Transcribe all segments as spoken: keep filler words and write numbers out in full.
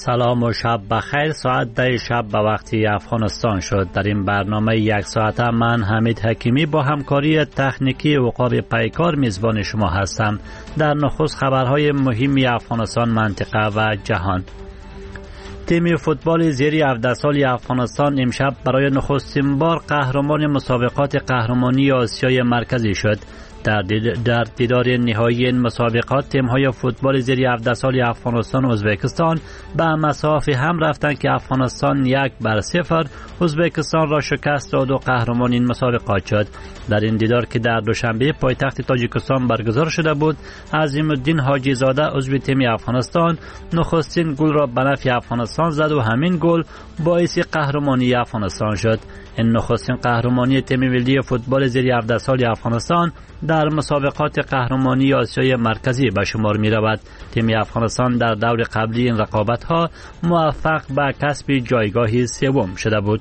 سلام و شب بخیر. ساعت ده شب به وقتی افغانستان شد. در این برنامه یک ساعته من حمید حکیمی با همکاری تکنیکی وقار پیکار میزبان شما هستم. در نخست خبرهای مهمی افغانستان، منطقه و جهان. تیم فوتبال زیر هفده سالی افغانستان امشب برای نخستین بار قهرمان مسابقات قهرمانی آسیای مرکزی شد. در در دیدار نهایی این مسابقات تیم‌های فوتبال زیر هفده سالی افغانستان و ازبکستان به مسافه هم رفتند که افغانستان یک بر صفر ازبکستان را شکست داد و قهرمان این مسابقات شد. در این دیدار که در دوشنبه پایتخت تاجیکستان برگزار شده بود، عظیم الدین حاجی زاده عضو تیم افغانستان نخستین گل را به نفع افغانستان زد و همین گل باعث قهرمانی افغانستان شد. این نخستین قهرمانی تیم ملی فوتبال زیر هفده سالی افغانستان در مسابقات قهرمانی آسیای مرکزی به شمار می رود. تیم افغانستان در دور قبلی این رقابت ها موفق به کسب جایگاه سوم شده بود.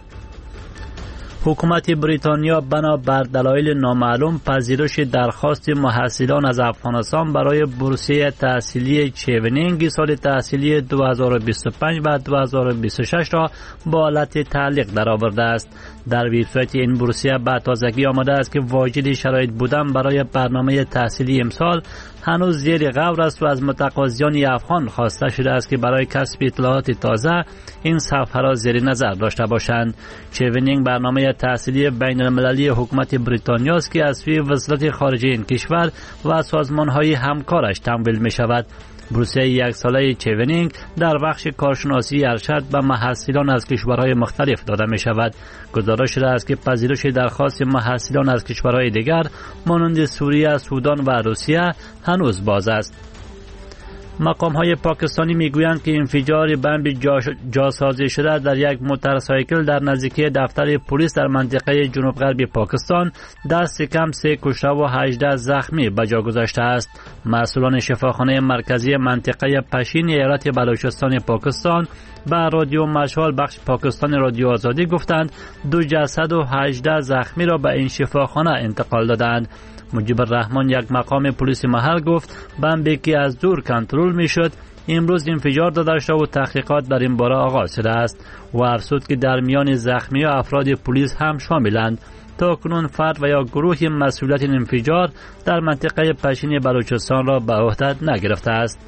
حکومت بریتانیا بنا بر دلایل نامعلوم پذیرش درخواست محصلان از افغانستان برای بورسیه تحصیلی چیونینگ سال تحصیلی دو هزار و بیست و پنج و دو هزار و بیست و شش را با حالت تعلیق درآورده است. در وبسایت این بورسیه به تازگی آمده است که واجد شرایط بودن برای برنامه تحصیلی امسال هنوز زیر غور است و از متقاضیان افغان خواسته شده است که برای کسب اطلاعات تازه این صفحه را زیر نظر داشته باشند. چیونینگ برنامه تحصیلی بین المللی حکومت بریتانیا است که از سوی وزارت خارجه این کشور و سازمان‌های همکارش تمویل می شود. بورسیه یک ساله چیونینگ در بخش کارشناسی ارشد به محصلان از کشورهای مختلف داده می شود. گزارش شده است که پذیرش درخواست محصلان از کشورهای دیگر مانند سوریه، سودان و روسیه هنوز باز است. مقام های پاکستانی میگویند که انفجار بمب جاسازی شده در یک موتورسایکل در نزدیکی دفتر پلیس در منطقه جنوب غربی پاکستان دست کم سه کشته و هجده زخمی به جا گذاشته است. مسئولان شفاخانه مرکزی منطقه پشین ایالت بلوچستان پاکستان به رادیو مشال بخش پاکستان رادیو آزادی گفتند دو جسد و هجده زخمی را به این شفاخانه انتقال دادند. مجیب الرحمن یک مقام پلیس محل گفت بمبی که از دور کنترل می شد امروز انفجار داده شده و تحقیقات در این باره آغاز شده است و افزود که در میان زخمی و افراد پلیس هم شاملند. تا کنون فرد و یا گروهی مسئولیت این انفجار در منطقه پشین بلوچستان را به عهده نگرفته است.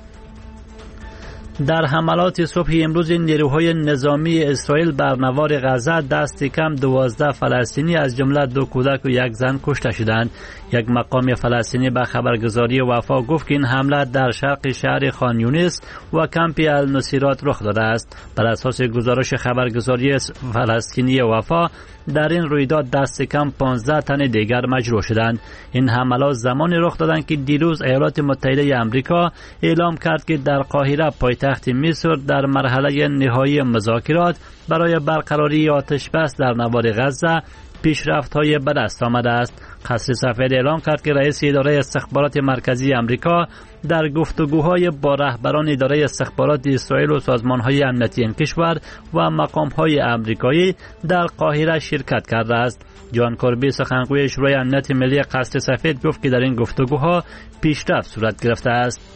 در حملات صبح امروز نیروهای نظامی اسرائیل بر نوار غزه دست کم دوازده فلسطینی از جمله دو کودک و یک زن کشته شدند. یک مقام فلسطینی به خبرگزاری وفا گفت که این حمله در شرق شهر خان یونس و کمپ النصیرات رخ داده است. بر اساس گزارش خبرگزاری فلسطینی وفا در این رویداد دست کم پانزده تن دیگر مجروح شدند. این حملات زمانی رخ دادند که دیروز ایالات متحده آمریکا اعلام کرد که در قاهره پایتخت مصر در مرحله نهایی مذاکرات برای برقراری آتش بس در نوار غزه پیشرفت‌های به دست آمده است. قصر سفید اعلام کرد که رئیس اداره استخبارات مرکزی آمریکا در گفتگوهای با رهبران اداره استخبارات اسرائیل و سازمان‌های امنیتی این کشور و مقام‌های آمریکایی در قاهره شرکت کرده است. جان کوربی سخنگوی شورای امنیت ملی قصر سفید گفت که در این گفتگوها پیشرفت صورت گرفته است.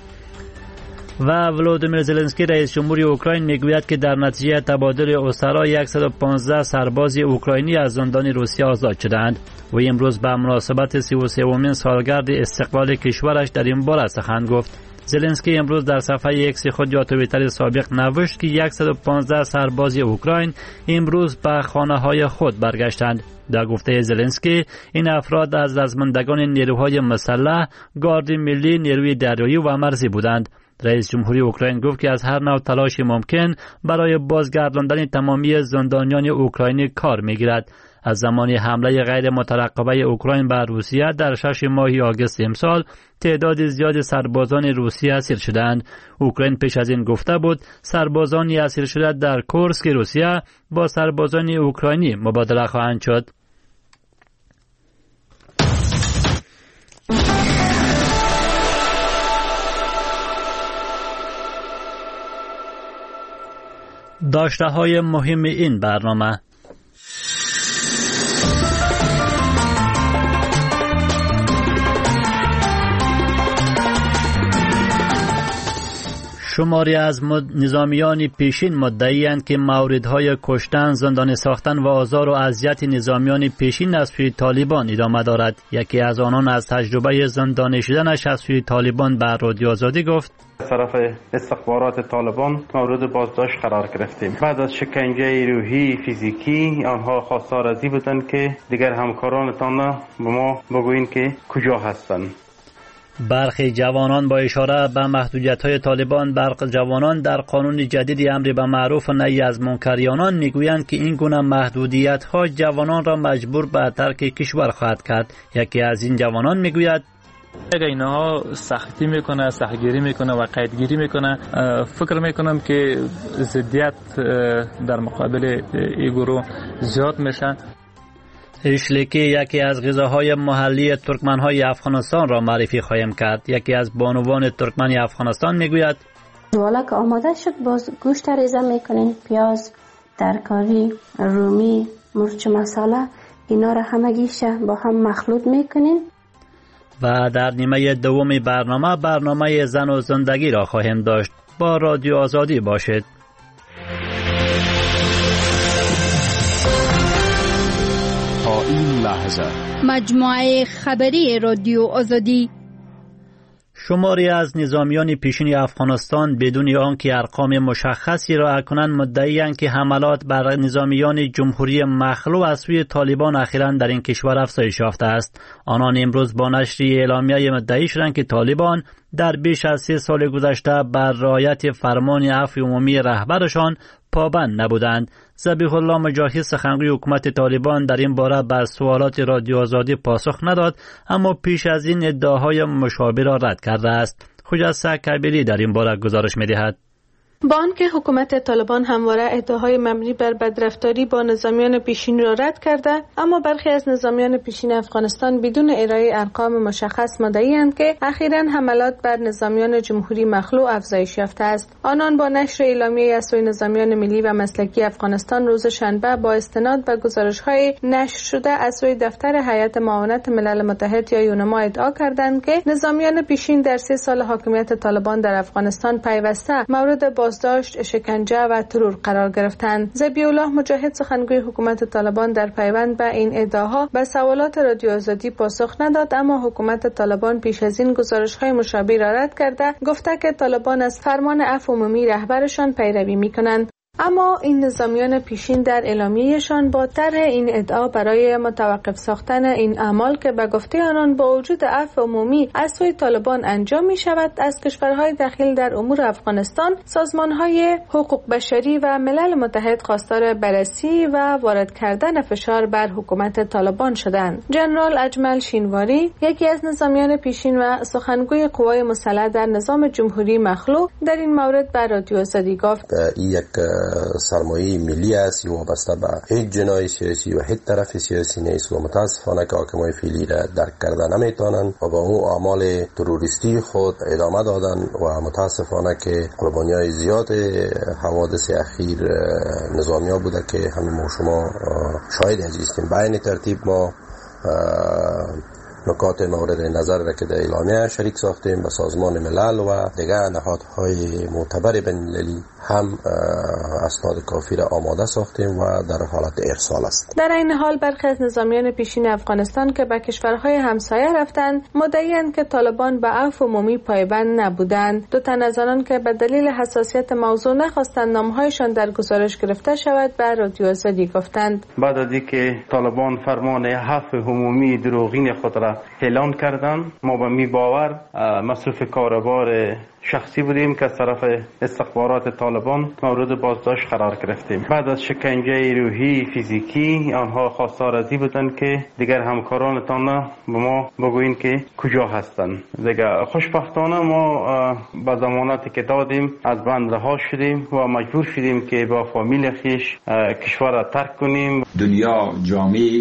و ولودیمیر زلنسکی رئیس جمهوری اوکراین میگوید که در نتیجه تبادل اسرا صد و پانزده سرباز اوکراینی از زندان روسیه آزاد شدند و امروز به مناسبت سی و سومین سالگرد استقلال کشورش در این باره سخن گفت. زلنسکی امروز در صفحه ایکس خود یا توییتر سابق نوشت که صد و پانزده سرباز اوکراین امروز به خانه‌های خود برگشتند. در گفته زلنسکی این افراد از رزمندگان نیروهای مسلح، گارد ملی، نیروی دریایی و مرزی بودند. رئیس جمهوری اوکراین گفت که از هر نوع تلاش ممکن برای بازگرداندن تمامی زندانیان اوکراینی کار میگیرد. از زمان حمله غیر مترقبه اوکراین بر روسیه در شش ماه آگوست امسال تعداد زیاد سربازان روسیه اسیر شدند. اوکراین پیش از این گفته بود سربازانی اسیر شده در کورسک روسیه با سربازان اوکراینی مبادله خواهند شد. داشته های مهم این برنامه: شماری از نظامیان پیشین مدعی‌اند که موردهای کشتن، زندانی ساختن و آزار و اذیت نظامیان پیشین از سوی طالبان ادامه دارد. یکی از آنان از تجربه زندانی شدنش از سوی طالبان به رادیو آزادی گفت: از طرف استخبارات طالبان مورد بازداشت قرار گرفتیم. بعد از شکنجه روحی، فیزیکی، آنها خواستار ازی بودند که دیگر همکارانتان به ما بگویین که کجا هستند. برخی جوانان با اشاره به محدودیت‌های طالبان بر جوانان در قانون جدید امر به معروف و نهی از منکر میگویند که این گونه محدودیت‌ها جوانان را مجبور به ترک کشور خواهد کرد. یکی از این جوانان میگوید: اگر اینها سختی میکنه، سختگیری میکنه و قیدگیری میکنه، فکر میکنم که ضدیت در مقابل این گروه زیاد میشه. اشلیکی یکی از غذاهای محلی ترکمن‌های افغانستان را معرفی خواهیم کرد. یکی از بانوان ترکمن افغانستان میگوید: حالا که آماده شد باز گوشت ریزه میکنین، پیاز، ترکاری، رومی، مرچ مساله، اینا را همگیشه با هم مخلوط میکنین. و در نیمه دوم برنامه برنامه زن و زندگی را خواهیم داشت. با رادیو آزادی باشید. تا این لحظه مجموعه خبری رادیو آزادی. شماری از نظامیان پیشین افغانستان بدون آنکه ارقام مشخصی را کنند مدعی‌اند که حملات بر نظامیان جمهوری مخلوع از سوی طالبان اخیراً در این کشور افزایش یافته است. آنان امروز با نشر اعلامیه مدعی شدند که طالبان در بیش از سه سال گذشته بر رعایت فرمان عفو عمومی رهبرشان پابند نبودند. ذبیح الله مجاهد سخنگوی حکومت طالبان در این باره بر سوالات رادیو آزادی پاسخ نداد، اما پیش از این ادعاهای مشابه را رد کرده است. خجسته کبیری در این باره گزارش می‌دهد. با آنکه حکومت طالبان همواره ادعاهای مبنی بر بدرفتاری با نظامیان پیشین را رد کرده، اما برخی از نظامیان پیشین افغانستان بدون ارائه ارقام مشخص مدعی‌اند که اخیراً حملات بر نظامیان جمهوری مخلوع افزایش یافته است. آنان با نشر اعلامیه از سوی نظامیان ملی و مسلکی افغانستان روز شنبه با استناد به گزارش‌های نشر شده از سوی دفتر هیئت معاونت ملل متحد یا یونما ادعا کردند که نظامیان پیشین در سه سال حاکمیت طالبان در افغانستان پیوسته مورد بازداشت، شکنجه و ترور قرار گرفتند. ذبیح الله مجاهد سخنگوی حکومت طالبان در پیوند به این ادعاها به سوالات رادیو آزادی پاسخ نداد، اما حکومت طالبان پیش از این گزارش‌های مشابه را رد کرده گفته که طالبان از فرمان عفو عمومی رهبرشان پیروی می‌کنند. اما این نظامیان پیشین در اعلامیه‌شان با طرح این ادعا برای متوقف ساختن این اعمال که به گفته آنان با وجود عفو عمومی از سوی طالبان انجام می شود، از کشورهای دخیل در امور افغانستان، سازمانهای حقوق بشری و ملل متحد خواستار بررسی و وارد کردن فشار بر حکومت طالبان شدند. جنرال اجمل شینواری، یکی از نظامیان پیشین و سخنگوی قوای مسلح در نظام جمهوری مخلوع، در این مورد بر رادیو آزادی گفت: یک سرمایه ملی است یا وابسته به هیچ جناح سیاسی و هیچ طرف سیاسی نیست و متاسفانه که حاکمای فعلی را درک کرده نمیتونن و با اون اعمال تروریستی خود ادامه دادن و متاسفانه که قربانیای زیاد حوادث اخیر نظامیا بوده که همین ما شما شاهد هستیم. به این ترتیب ما نکات مورد نظر را که در اعلامیه شریک ساختیم به سازمان ملل و دیگر نهادهای معتبر بین‌المللی هم اسناد کافی را آماده ساختیم و در حالت ارسال است. در این حال برخی از نظامیان پیشین افغانستان که به کشورهای همسایه رفتند مدعی‌اند که طالبان به عفو عمومی پایبند نبودند. دو تن از آنان که به دلیل حساسیت موضوع نخواستند نامهایشان در گزارش گرفته شود به رادیو آزادی گفتند: بعد از اینکه طالبان فرمان عفو عمومی دروغین خود را اعلان کردند، ما به می باور مصروف کاربار شخصی بودیم که از طرف استخبارات طالبان مورد بازداشت قرار گرفتیم. بعد از شکنجه روحی، فیزیکی، آنها خواستار ازی بودند که دیگر همکارانتان به ما بگویین که کجا هستند. دیگر خوشبختانه ما با ضمانتی که دادیم از بند رها شدیم و مجبور شدیم که با فامیل خیش کشور را ترک کنیم. دنیا جامعه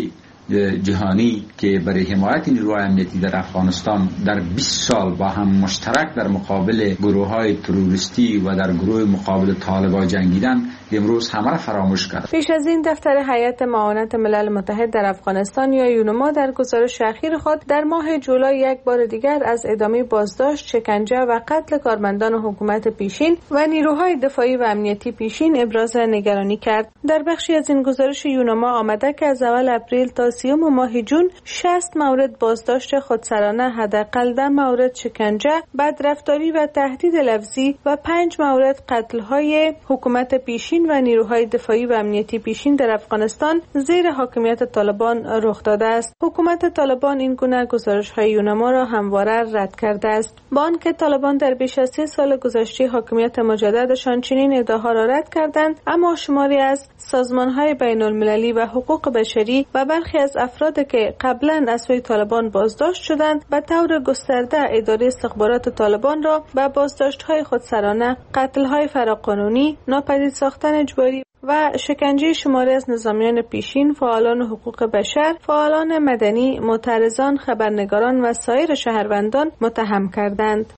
جهانی که برای حمایت نیروهای امنیتی در افغانستان در بیست سال با هم مشترک در مقابل گروه‌های تروریستی و در گروه مقابل طالبان جنگیدن امروز همه را فراموش کرد. پیش از این دفتر هیئت معاونت ملل متحد در افغانستان یا یونما در گزارش اخیر خود در ماه جولای یک بار دیگر از ادامه بازداشت، شکنجه و قتل کارمندان حکومت پیشین و نیروهای دفاعی و امنیتی پیشین ابراز نگرانی کرد. در بخشی از این گزارش یونما آمده که از اول اپریل تا سیوم ماه جون شصت مورد بازداشت خودسرانه، حداقل ده مورد شکنجه، بدرفتاری و تهدید لفظی و پنج مورد قتل‌های حکومت پیشین و نیروهای دفاعی و امنیتی پیشین در افغانستان زیر حاکمیت طالبان رخ داده است. حکومت طالبان این گونه گزارش‌های یونما را همواره رد کرده است. با آنکه طالبان در بیش از سه سال گذشته حاکمیت مجددشان چنین ادعاها را رد کردند، اما شماری از سازمان‌های بین‌المللی و حقوق بشری و برخی از افرادی که قبلا از سوی طالبان بازداشت شدند به طور گسترده اداره استخبارات طالبان را به بازداشت‌های خودسرانه، قتل‌های فراقانونی، ناپدید ساختن اجباری و شکنجه شماری از نظامیان پیشین، فعالان حقوق بشر، فعالان مدنی، معترضان، خبرنگاران و سایر شهروندان متهم کردند.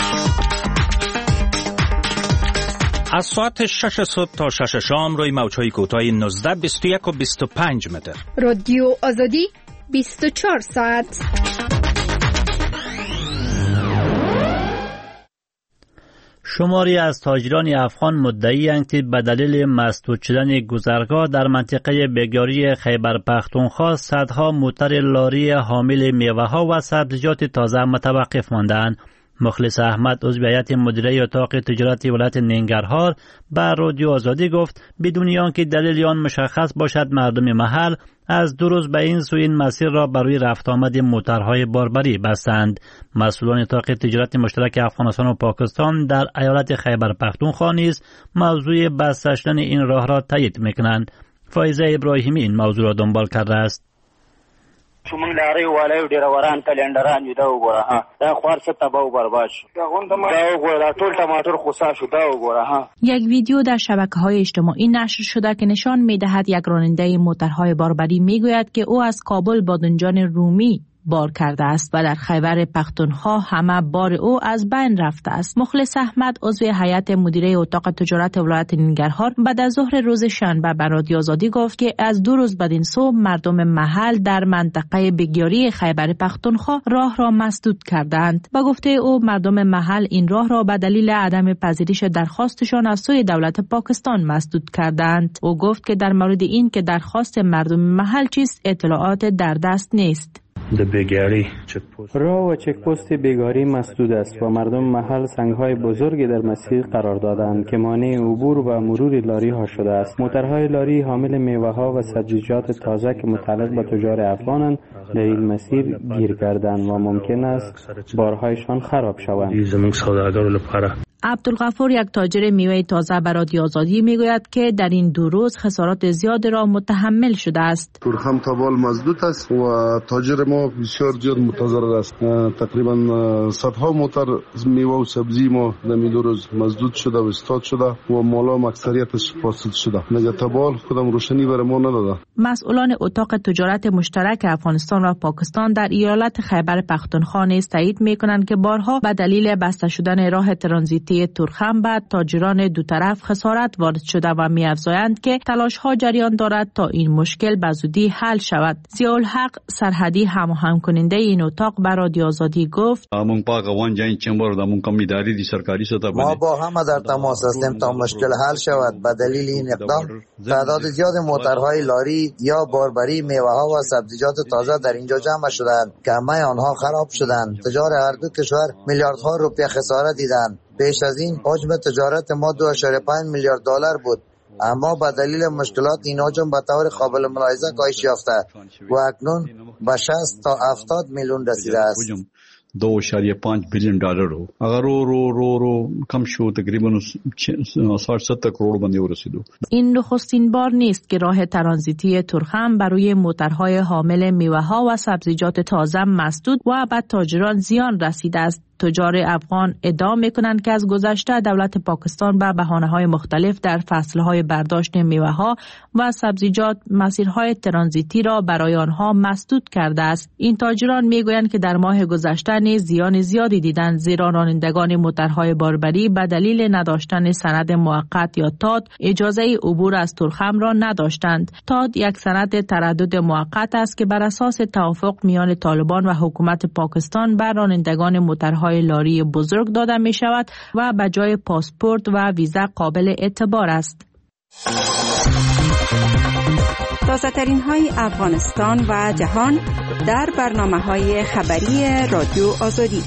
از ساعت شش صبح تا شش شام روی موج‌های کوتاه نوزده، بیست و یک و بیست و پنج متر. رادیو آزادی بیست و چهار ساعت. شماری از تاجران افغان مدعی‌اند که به دلیل مسدود شدن گذرگاه در منطقه بگیاری خیبر پختونخوا صدها موتر لاری حامل میوه‌ها و سبزیجات تازه متوقف ماندند. مخلص احمد عضو هیئت مدیره اتاق تجارت ولایت ننگرهار به رادیو آزادی گفت بدون آنکه دلیل آن مشخص باشد مردم محل از دو روز به این سو این مسیر را برای رفت آمد موترهای باربری بستند. مسئولان اتاق تجارت مشترک افغانستان و پاکستان در ایالت خیبر پختونخوا نیز موضوع بسته شدن این راه را تایید میکنند. فایزه ابراهیمی این موضوع را دنبال کرده است. موږ لارې والو ډیر وران کلندران یو دا وګوره ها دا خوار څه تباہ و برباد شو دا وګوره ټول ټماټر خسا شو دا وګوره ها. یک ویدیو در شبکه‌های اجتماعی نشر شده که نشان می‌دهد یک راننده موترهای باربری میگوید که او از کابل بادنجان رومی بار کرده است و در خیبر پختونخوا همه بار او از بین رفته است. مخلص احمد عضو هیئت مدیره اتاق تجارت ولایت ننگرهار بعد از ظهر روز شنبه به رادیو آزادی گفت که از دو روز بدین سو مردم محل در منطقه بگیاری خیبر پختونخوا راه را مسدود کردند. با گفته او مردم محل این راه را به دلیل عدم پذیرش درخواستشان از سوی دولت پاکستان مسدود کردند. او گفت که در مورد این که درخواست مردم محل چیست اطلاعات در دست نیست. راه و چک پست بیگاری مسدود است و مردم محل سنگ‌های بزرگی در مسیر قرار دادند که مانع عبور و مرور لاری ها شده است. موترهای لاری حامل میوه‌ها و سبزیجات تازه که متعلق به تجار افغانند در این مسیر گیر کردند و ممکن است بارهایشان خراب شوند. عبدالغفور یک تاجر میوه تازه به رادیو آزادی میگوید که در این دو روز خسارات زیاد را متحمل شده است. تورخم تابال مسدود است و تاجر ما بسیار زیاد متضرر است. تقریبا صدها موتر میوه و سبزی ما در این دو روز مسدود شده و استاد شده و مالا اکثریتش فاسد شده. نگه تابال خودم روشنی بر ما نداده. مسئولان اتاق تجارت مشترک افغانستان و پاکستان در ایالت خیبر پختونخوا نیز تایید میکنند که بارها به دلیل بسته شدن راه ترانزیتی تورخم بعد تاجران دو طرف خسارت وارد شده و می‌افزایند که تلاش‌ها جریان دارد تا این مشکل به زودی حل شود. ضیاءالحق سرحدی هماهنگ کننده این اتاق به رادیو آزادی گفت ما با همه در تماس هستیم تا مشکل حل شود. به دلیل این اقدام تعداد زیاد موترهای لاری یا باربری میوه‌ها و سبزیجات تازه در اینجا جمع شدند که همه آنها خراب شدند. تجار هر دو کشور میلیاردها روپیه خسارت دیدند. پیش از این حجم تجارت ما دو ممیز پنج میلیارد دلار بود، اما با دلیل مشکلات این حجم به طور قابل ملاحظه کاهش یافته و اکنون به شصت تا هفتاد میلیون رسیده است. دو اشاریه پنج بیلیون دلار رو اگر رو رو رو رو کم شو تقریبا شصت ستر کروڑ بنده رسیدو. این نخستین بار نیست که راه ترانزیتی تورخم برای موترهای حامل میوه‌ها و سبزیجات تازه مسدود و به تاجران زیان رسیده است. تجار افغان ادعا میکنند که از گذشته دولت پاکستان به بهانه‌های مختلف در فصل‌های برداشت میوه‌ها و سبزیجات مسیرهای ترانزیتی را برای آنها مسدود کرده است. این تاجران میگویند که در ماه گذشته نیز زیان زیادی دیدند، زیرا رانندگان موترهای باربری به دلیل نداشتن سند موقت یا تاد اجازه عبور از تورخم را نداشتند. تاد یک سند تردد موقت است که بر اساس توافق میان طالبان و حکومت پاکستان بر رانندگان موترهای لاری بزرگ داده می شود و به جای پاسپورت و ویزا قابل اعتبار است. تازه ترین های افغانستان و جهان در برنامه های خبری رادیو آزادی.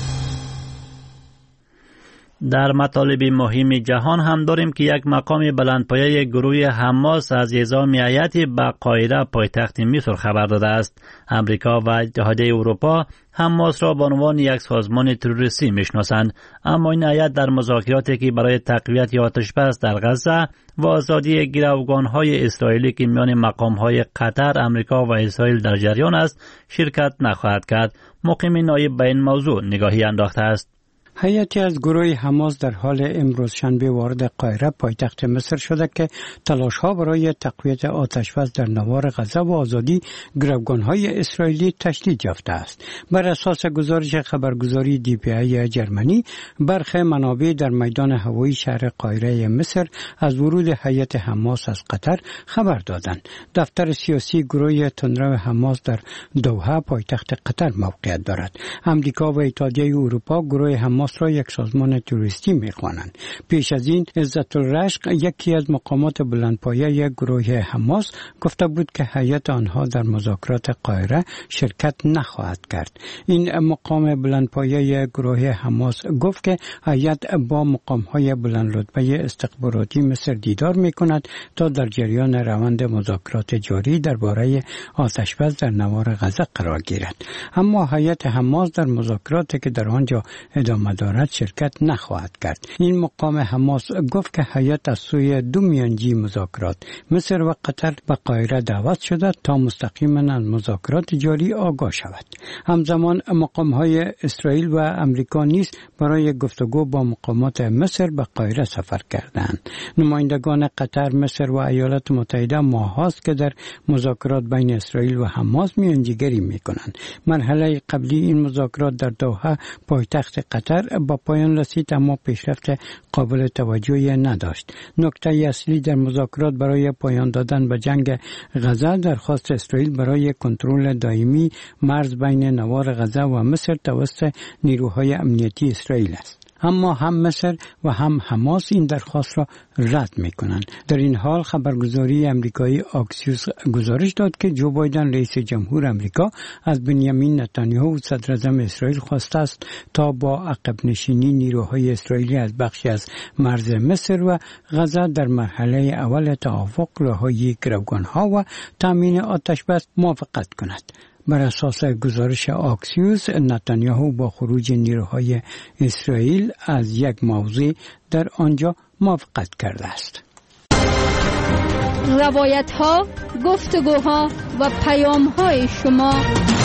در مطالب مهم جهان هم داریم که یک مقام بلندپایه گروه حماس از اعزام هیئت به قاهره پایتخت مصر خبر داده است. امریکا و اتحادیه اروپا حماس را به عنوان یک سازمان تروریستی میشناسند، اما این هیئت در مذاکراتی که برای تقویت آتشبس در غزه و آزادی گروگان‌های اسرائیلی که میان مقام‌های قطر، امریکا و اسرائیل در جریان است شرکت نخواهد کرد. مقیم نایب به این موضوع نگاهی انداخته است. هیئتی از گروه حماس در حال امروز شنبه وارد قاهره پایتخت مصر شده که تلاش‌ها برای تقویت آتشبس در نوار غزه و آزادی گروگان‌های اسرائیلی تشدید یافته است. بر اساس گزارش خبرگزاری دی پی ای جرمنی، برخی منابع در میدان هوایی شهر قاهره مصر از ورود هیئت حماس از قطر خبر دادند. دفتر سیاسی گروه تندرو حماس در دوحه پایتخت قطر موقعیت دارد. امریکا و اتحادیه اروپا گروه حماس را یک سازمان تروریستی می‌خوانند. پیش از این عزت الرشق، یکی از مقامات بلندپایه گروه حماس، گفته بود که هیئت آنها در مذاکرات قاهره شرکت نخواهد کرد. این مقام بلندپایه گروه حماس گفت که هیئت با مقام‌های بلند رتبه استخباراتی مصر دیدار می‌کند تا در جریان روند مذاکرات جاری درباره آتشبس در نوار غزه قرار گیرد. اما هیئت حماس در مذاکراتی که در آنجا ادامه دارد شرکت نخواهد کرد. این مقام حماس گفت که هیئت از سوی دو میانجی مذاکرات مصر و قطر به قاهره دعوت شده تا مستقیما از مذاکرات جاری آگاه شود. همزمان مقام‌های اسرائیل و امریکا نیز برای گفتگو با مقامات مصر به قاهره سفر کردند. نمایندگان قطر، مصر و ایالات متحده ماهاست که در مذاکرات بین اسرائیل و حماس میانجیگری میکنند. مرحله قبلی این مذاکرات در دوحه پایتخت قطر با پایان رسید، اما پیشرفت قابل توجهی نداشت. نکته اصلی در مذاکرات برای پایان دادن به جنگ غزه درخواست اسرائیل برای کنترل دائمی مرز بین نوار غزه و مصر توسط نیروهای امنیتی اسرائیل است. اما هم مصر و هم حماس این درخواست را رد می‌کنند. در این حال خبرگزاری امریکایی آکسیوس گزارش داد که جو بایدن رئیس جمهور امریکا از بنیامین نتانیاهو صدر اعظم اسرائیل خواسته است تا با عقب نشینی نیروهای اسرائیلی از بخشی از مرز مصر و غزه در مرحله اول توافق رهایی گروگان‌ها و تامین آتشبس موافقت کند. بر اساس گزارش آکسیوس، نتانیاهو با خروج نیروهای اسرائیل از یک موضع در آنجا موافقت کرده است. روایت ها، گفتگوها و پیام های شما.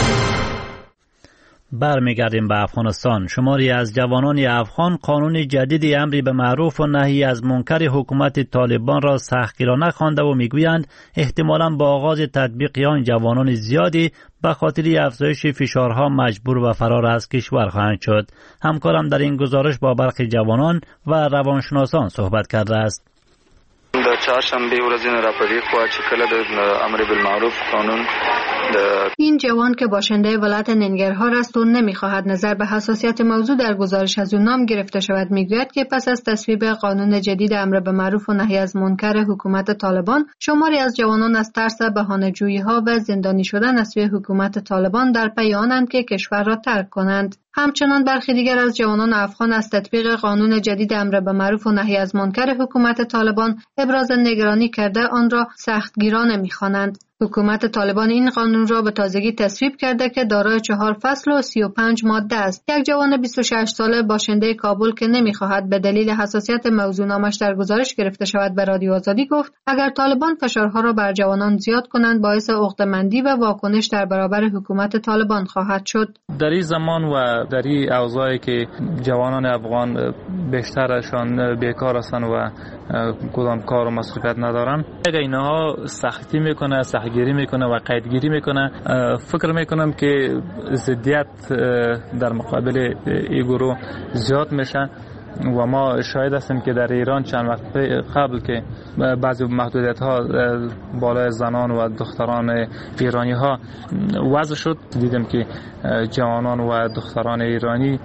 برمیگردیم به افغانستان. شماری از جوانان افغان قانون جدید امری به معروف و نهی از منکر حکومت طالبان را سختگیرانه خوانده و میگویند احتمالاً با آغاز تطبیق آن جوانان زیادی به خاطر افزایش فشارها مجبور و فرار از کشور خواهند شد. همکارم در این گزارش با برخی جوانان و روانشناسان صحبت کرده است. د چهارشنبه ورځې نه راپدې خوا چې کله د امر بالمعروف قانون این جوان که باشنده ولایت ننگرهار است و نمیخواهد نظر به حساسیت موضوع در گزارش از او نام گرفته شود میگوید که پس از تصویب قانون جدید امر به معروف و نهی از منکر حکومت طالبان، شماری از جوانان از ترس بهانه‌جویی‌ها و زندانی شدن از سوی حکومت طالبان در پی آنند که کشور را ترک کنند. همچنان برخی دیگر از جوانان افغان از تطبیق قانون جدید امر به معروف و نهی از منکر حکومت طالبان ابراز نگرانی کرده آن را سختگیرانه می‌خوانند. حکومت طالبان این قانون را به تازگی تصویب کرده که دارای چهار فصل و سی و پنج ماده است. یک جوان بیست و شش ساله باشنده کابل که نمی‌خواهد به دلیل حساسیت موضوعنامش در گزارش گرفته شود به رادیو آزادی گفت اگر طالبان فشارها را بر جوانان زیاد کنند باعث عقده‌مندی و واکنش در برابر حکومت طالبان خواهد شد. در این زمان و در این اوضاعی که جوانان افغان بیشترشان بیکار هستند و کدام کار و مسئولیت ندارن، اگر اینها سختی میکنه، سختگیری میکنه و قیدگیری میکنه، فکر میکنم که ضدیت در مقابل این گروه زیاد میشه و ما شاهد هستیم که در ایران چند وقت قبل که بعضی محدودیت ها بالای زنان و دختران ایرانی ها وضع شد، دیدیم که جوانان و دختران ایرانی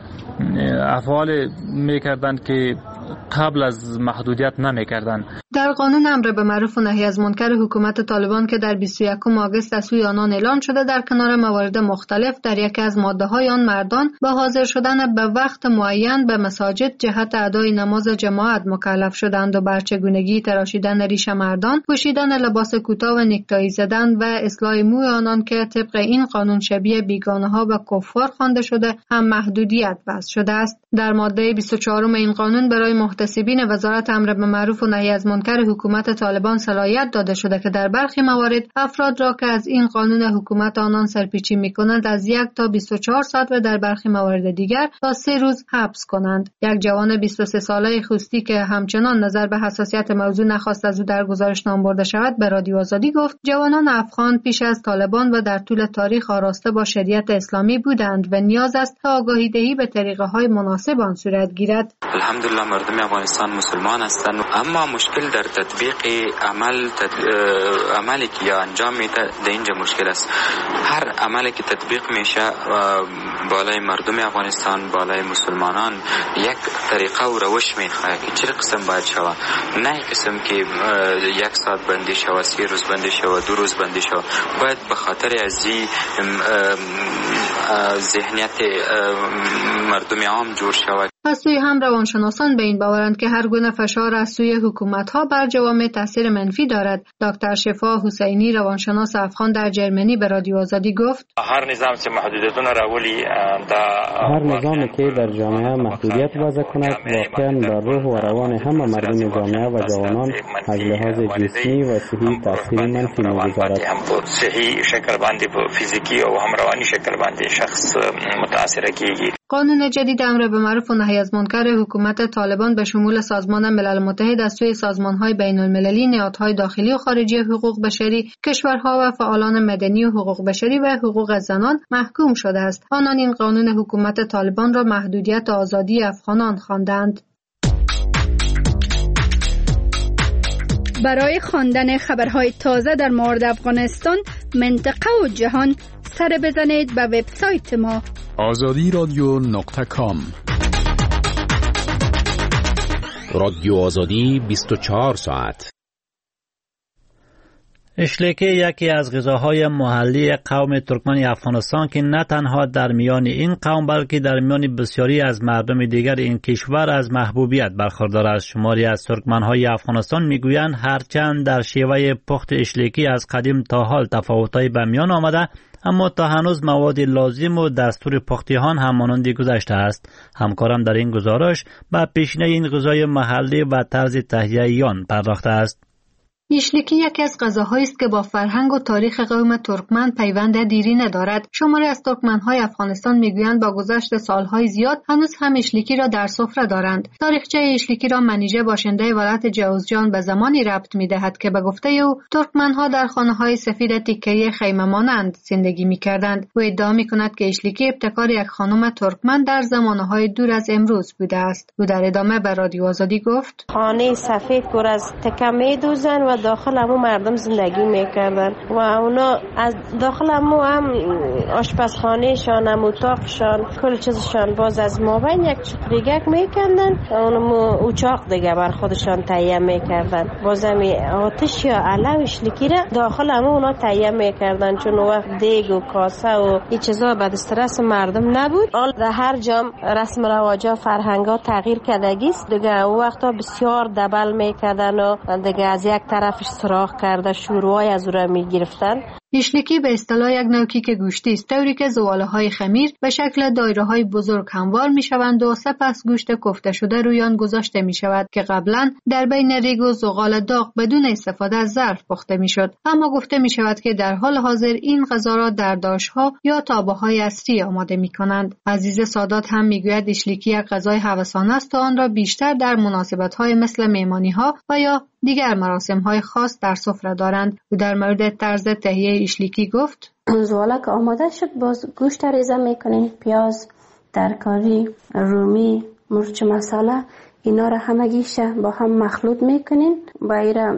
افعال میکردند که قبل از محدودیت نمیکردند. در قانون امر به معروف و نهی از منکر حکومت طالبان که در بیست و یکم آگوست از سوی آنان اعلام شده، در کنار موارد مختلف در یکی از ماده‌های آن مردان به حاضر شدن به وقت معین به مساجد جهت ادای نماز جماعت مکلف شدند و بر چگونگی تراشیدن ریش مردان، پوشیدن لباس کوتاه و نیکتایی زدن و اصلاح موی آنان که طبق این قانون شبیه بیگانه‌ها و کفار خوانده شده هم محدودیت وضع شده است. در ماده بیست و چهار این قانون برای محتسبین وزارت امر به معروف و نهی از منکر حکومت طالبان صلاحیت داده شده که در برخی موارد افراد را که از این قانون حکومت آنان سرپیچی می‌کنند از یک تا بیست و چهار ساعت و در برخی موارد دیگر تا سه روز حبس کنند. یک جوان بیست و سه ساله خوستی که همچنان نظر به حساسیت موضوع نخواست از او در گزارش نام برده شود به رادیو آزادی گفت جوانان افغان پیش از طالبان و در طول تاریخ آراسته با شریعت اسلامی بودند و نیاز است تا آگاهی دهی به طریقه‌های مناسب آن صورت گیرد. الحمدلله مردم افغانستان مسلمان هستند، اما مشکل در تطبیق عمل تد... عملی که یا انجام میده در اینجا مشکل است. هر عملی که تطبیق میشه بالای مردم افغانستان، بالای مسلمانان یک طریقه و روش میخواه که چه قسم باید شود، نه قسم که یک ساعت بندی شود، سی روز بندی شود، دو روز بندی شود. باید به خاطر از این ذهنیت مردم عام جور شود. از سوی هم روانشناسان به این باورند که هر گونه فشار از سوی حکومت‌ها بر جوامع تاثیر منفی دارد. دکتر شفا حسینی روانشناس افغان در جرمنی به رادیو آزادی گفت هر نظام که محدودیتونه راولی هر نظامی که در جامعه محدودیت وضع کند واقعا بر روح و روان همه مردم جامعه و جوانان از لحاظ جسمی و صحی تاثیر منفی می‌گذارد. صحی شکل باندې فیزیکی او هم روانی شکل باندې شخص متاثر کیږي. قانون جدید امر به معروف و نهی از منکر حکومت طالبان به شمول سازمان ملل متحد از سوی سازمان‌های بین‌المللی، نهادهای داخلی و خارجی حقوق بشری، کشورها و فعالان مدنی و حقوق بشری و حقوق زنان محکوم شده است. آنان این قانون حکومت طالبان را محدودیت آزادی افغانان خواندند. برای خواندن خبرهای تازه در مورد افغانستان، منطقه و جهان سر بزنید به وبسایت ما آزادی رادیو نقطه کام. رادیو آزادی بیست و چهار ساعت. اشلکه یکی از غذاهای محلی قوم ترکمن افغانستان که نه تنها در میان این قوم بلکه در میان بسیاری از مردم دیگر این کشور از محبوبیت برخوردار است. شماری از ترکمن‌های افغانستان میگویند هرچند در شیوه پخت اشلکی از قدیم تا حال تفاوت‌هایی به میان آمده، اما تا هنوز مواد لازم و دستور پختی آن همانند گذشته است. همکارم در این گزارش به پیشینه این غذای محلی و طرز تهیه آن پرداخته است. اشلکی یکی از غذاهایی است که با فرهنگ و تاریخ قوم ترکمن پیوند دیرینه دارد. شماری از ترکمن‌های افغانستان میگویند با گذشت سالهای زیاد هنوز هم اشلکی را در سفره دارند. تاریخچه اشلکی را منیژه باشنده ولایت جوزجان به زمانی ربط می‌دهد که به گفته او ترکمن‌ها در خانه‌های سفید تکه‌ای خیمه مانند زندگی می‌کردند. او ادعا می‌کند که اشلکی ابتکار یک خانم ترکمن در زمانه‌های دور از امروز بوده است. او در ادامه به رادیو آزادی گفت: خانه سفید پر از تکه می‌دوزند و داخل همو مردم زندگی میکردن و اونا از داخل همو هم آشپزخانهشان، هم اتاقشان، کل چیزشان باز از مابین یک چقریگک میکردن، اونمو اوچاق دیگه بر خودشان تهیه میکردن. باز همی آتش یا علو اشلکی را داخل همو اونا تهیه میکردن، چون وقت دیگ و کاسه و این چیزا به دسترس مردم نبود. حال در هر جام رسم رواجا فرهنگا تغییر کردگیست دیگه. او وقتا بسیار دبل میکردن و دیگه از یک طرف طرفش سوراخ کرده شوروای از او را میگرفتن. ایشلیکی به اصطلاح یک نوع کیک گوشتی است، طوری که زواله های خمیر به شکل دایره های بزرگ هموار می شوند و سپس گوشت کوفته شده روی آن گذاشته می شود که قبلا در بین ریگ و زغال داغ بدون استفاده از ظرف پخته می شد. اما گفته می شود که در حال حاضر این غذا را در داش‌ها یا تابه های اصلی آماده می کنند. عزیز سادات هم می گوید ایشلیکی یک غذای هوسانه است و آن را بیشتر در مناسبت های مثل مهمانی ها و یا دیگر مراسم های خاص در سفره دارند. و در مورد طرز تهیه ایشلیکی گفت: زواله که آماده شد باز گوشت ریزه میکنین، پیاز، ترکاری، رومی، مرچ مساله، اینا را همگیشه با هم مخلوط میکنین، با ایرا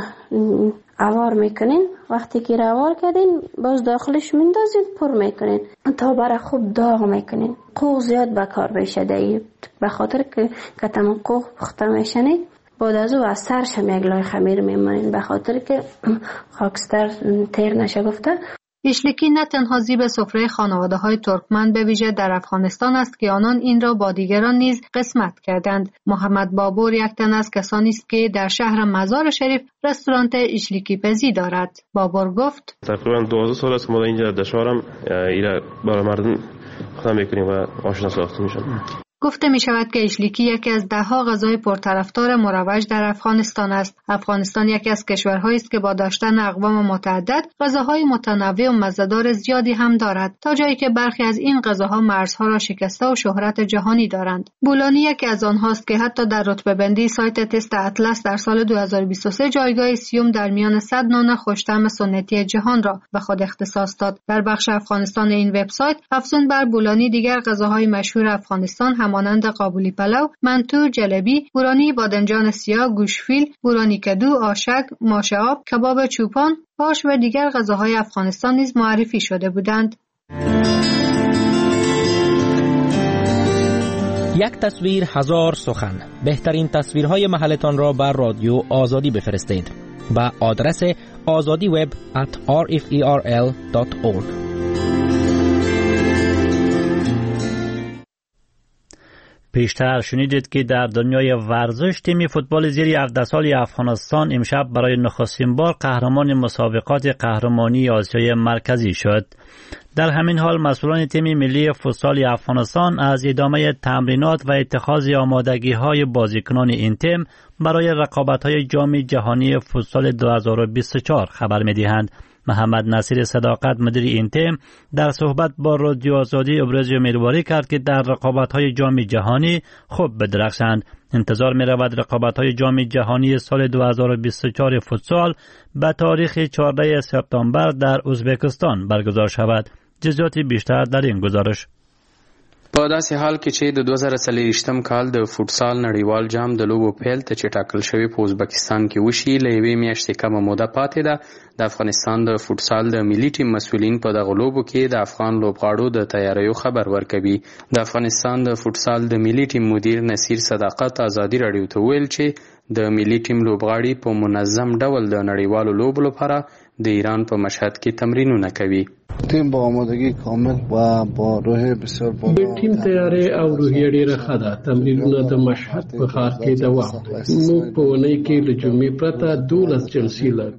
اوار میکنین. وقتی که روار کردین باز داخلش میندازین پر میکنین تا برای خوب داغ میکنین. قوق زیاد بکار بشه دیگه، به خاطر که کتم قوق پخته میشنه بعد از او از سرش هم یک لای خمیر میمانین به خاطر که خاکستر تیر نشه گفته. ایشلیکی نه تنها زیب سفره خانواده های ترکمن به ویژه در افغانستان است که آنان این را با دیگران نیز قسمت کردند. محمد بابور یک تن از کسانی است که در شهر مزار شریف رستوران ایشلیکی پزی دارد. بابور گفت: تقریبا دوازده سال است که ما اینجا در شهرم ایرا برای مردم خدمت میکنیم و آشنا ساخته میشن. گفته می شود که ایشلیکی یکی از ده ها غذای پرطرفدار مروج در افغانستان است. افغانستان یکی از کشورهایی است که با داشتن اقوام متعدد غذاهای متنوع و مزه‌دار زیادی هم دارد، تا جایی که برخی از این غذاها مرزها را شکسته و شهرت جهانی دارند. بولانی یکی از آنهاست که حتی در رتبه بندی سایت تست اطلس در سال دو هزار و بیست و سه جایگاه سیوم در میان صد نان خوش‌طعم سنتی جهان را به خود اختصاص داد. در بخش افغانستان این وبسایت افزون بر بولانی دیگر غذاهای مشهور افغانستان هم مانند قابلی پلو، منتو، جلبی، بورانی بادنجان سیاه، گوشفیل، بورانی کدو، آشک، ماشه آب، کباب چوپان، آش و دیگر غذاهای افغانستان نیز معرفی شده بودند. یک تصویر هزار سخن. بهترین تصویرهای محلتان را بر رادیو آزادی بفرستید با آدرس آزادی وب ات آر اف ای آر ال دات اورگ. پیشتر شنیدید که در دنیای ورزش تیم فوتبال زیر هفده سالی افغانستان امشب برای نخستین بار قهرمان مسابقات قهرمانی آسیای مرکزی شد. در همین حال مسئولان تیم ملی فوتسال افغانستان از ادامه تمرینات و اتخاذ آمادگی‌های بازیکنان این تیم برای رقابت‌های جام جهانی فوتسال دو هزار و بیست و چهار خبر می‌دهند. محمد نصیر صداقت مدیر این تیم در صحبت با رادیو آزادی ابراز امیدواری کرد که در رقابت‌های جام جهانی خوب بدرخشند. انتظار می‌رود رقابت‌های جام جهانی سال دو هزار و بیست و چهار فوتسال به تاریخ چهاردهم سپتامبر در ازبکستان برگزار شود. جزئیات بیشتر در این گزارش. په داسې حال کې چې د دوه زره څلوېښتم کال د فوټسال نړیوال جام د لوبو پیل ته چې ټاکل شوی په ازبکستان کې وشي له یوې میاشتې کمه موده پاتې ده، د افغانستان د فوټسال د ملي ټیم مسؤلین په دغه لوبو کې د افغان لوبغاړو د تیاریو خبر ورکوي. د افغانستان د فوټسال د ملي ټیم مدیر نصیر صداقت ازادي راډیو ته ویل چې د ملي ټیم لوبغاړي په منظم ډول د نړیوالو لوبو لپاره د ایران په مشهد کې تمرینونه کوي. تیم با آمادگی کامل و با روح بسیار بالا. تیم تیاری او روحیه ډیره ښه ده. تمرینونه د مشهد په ښار کې دوام لري. موږ په اونۍ کې له جمعې پرته دولس جلسې لرو.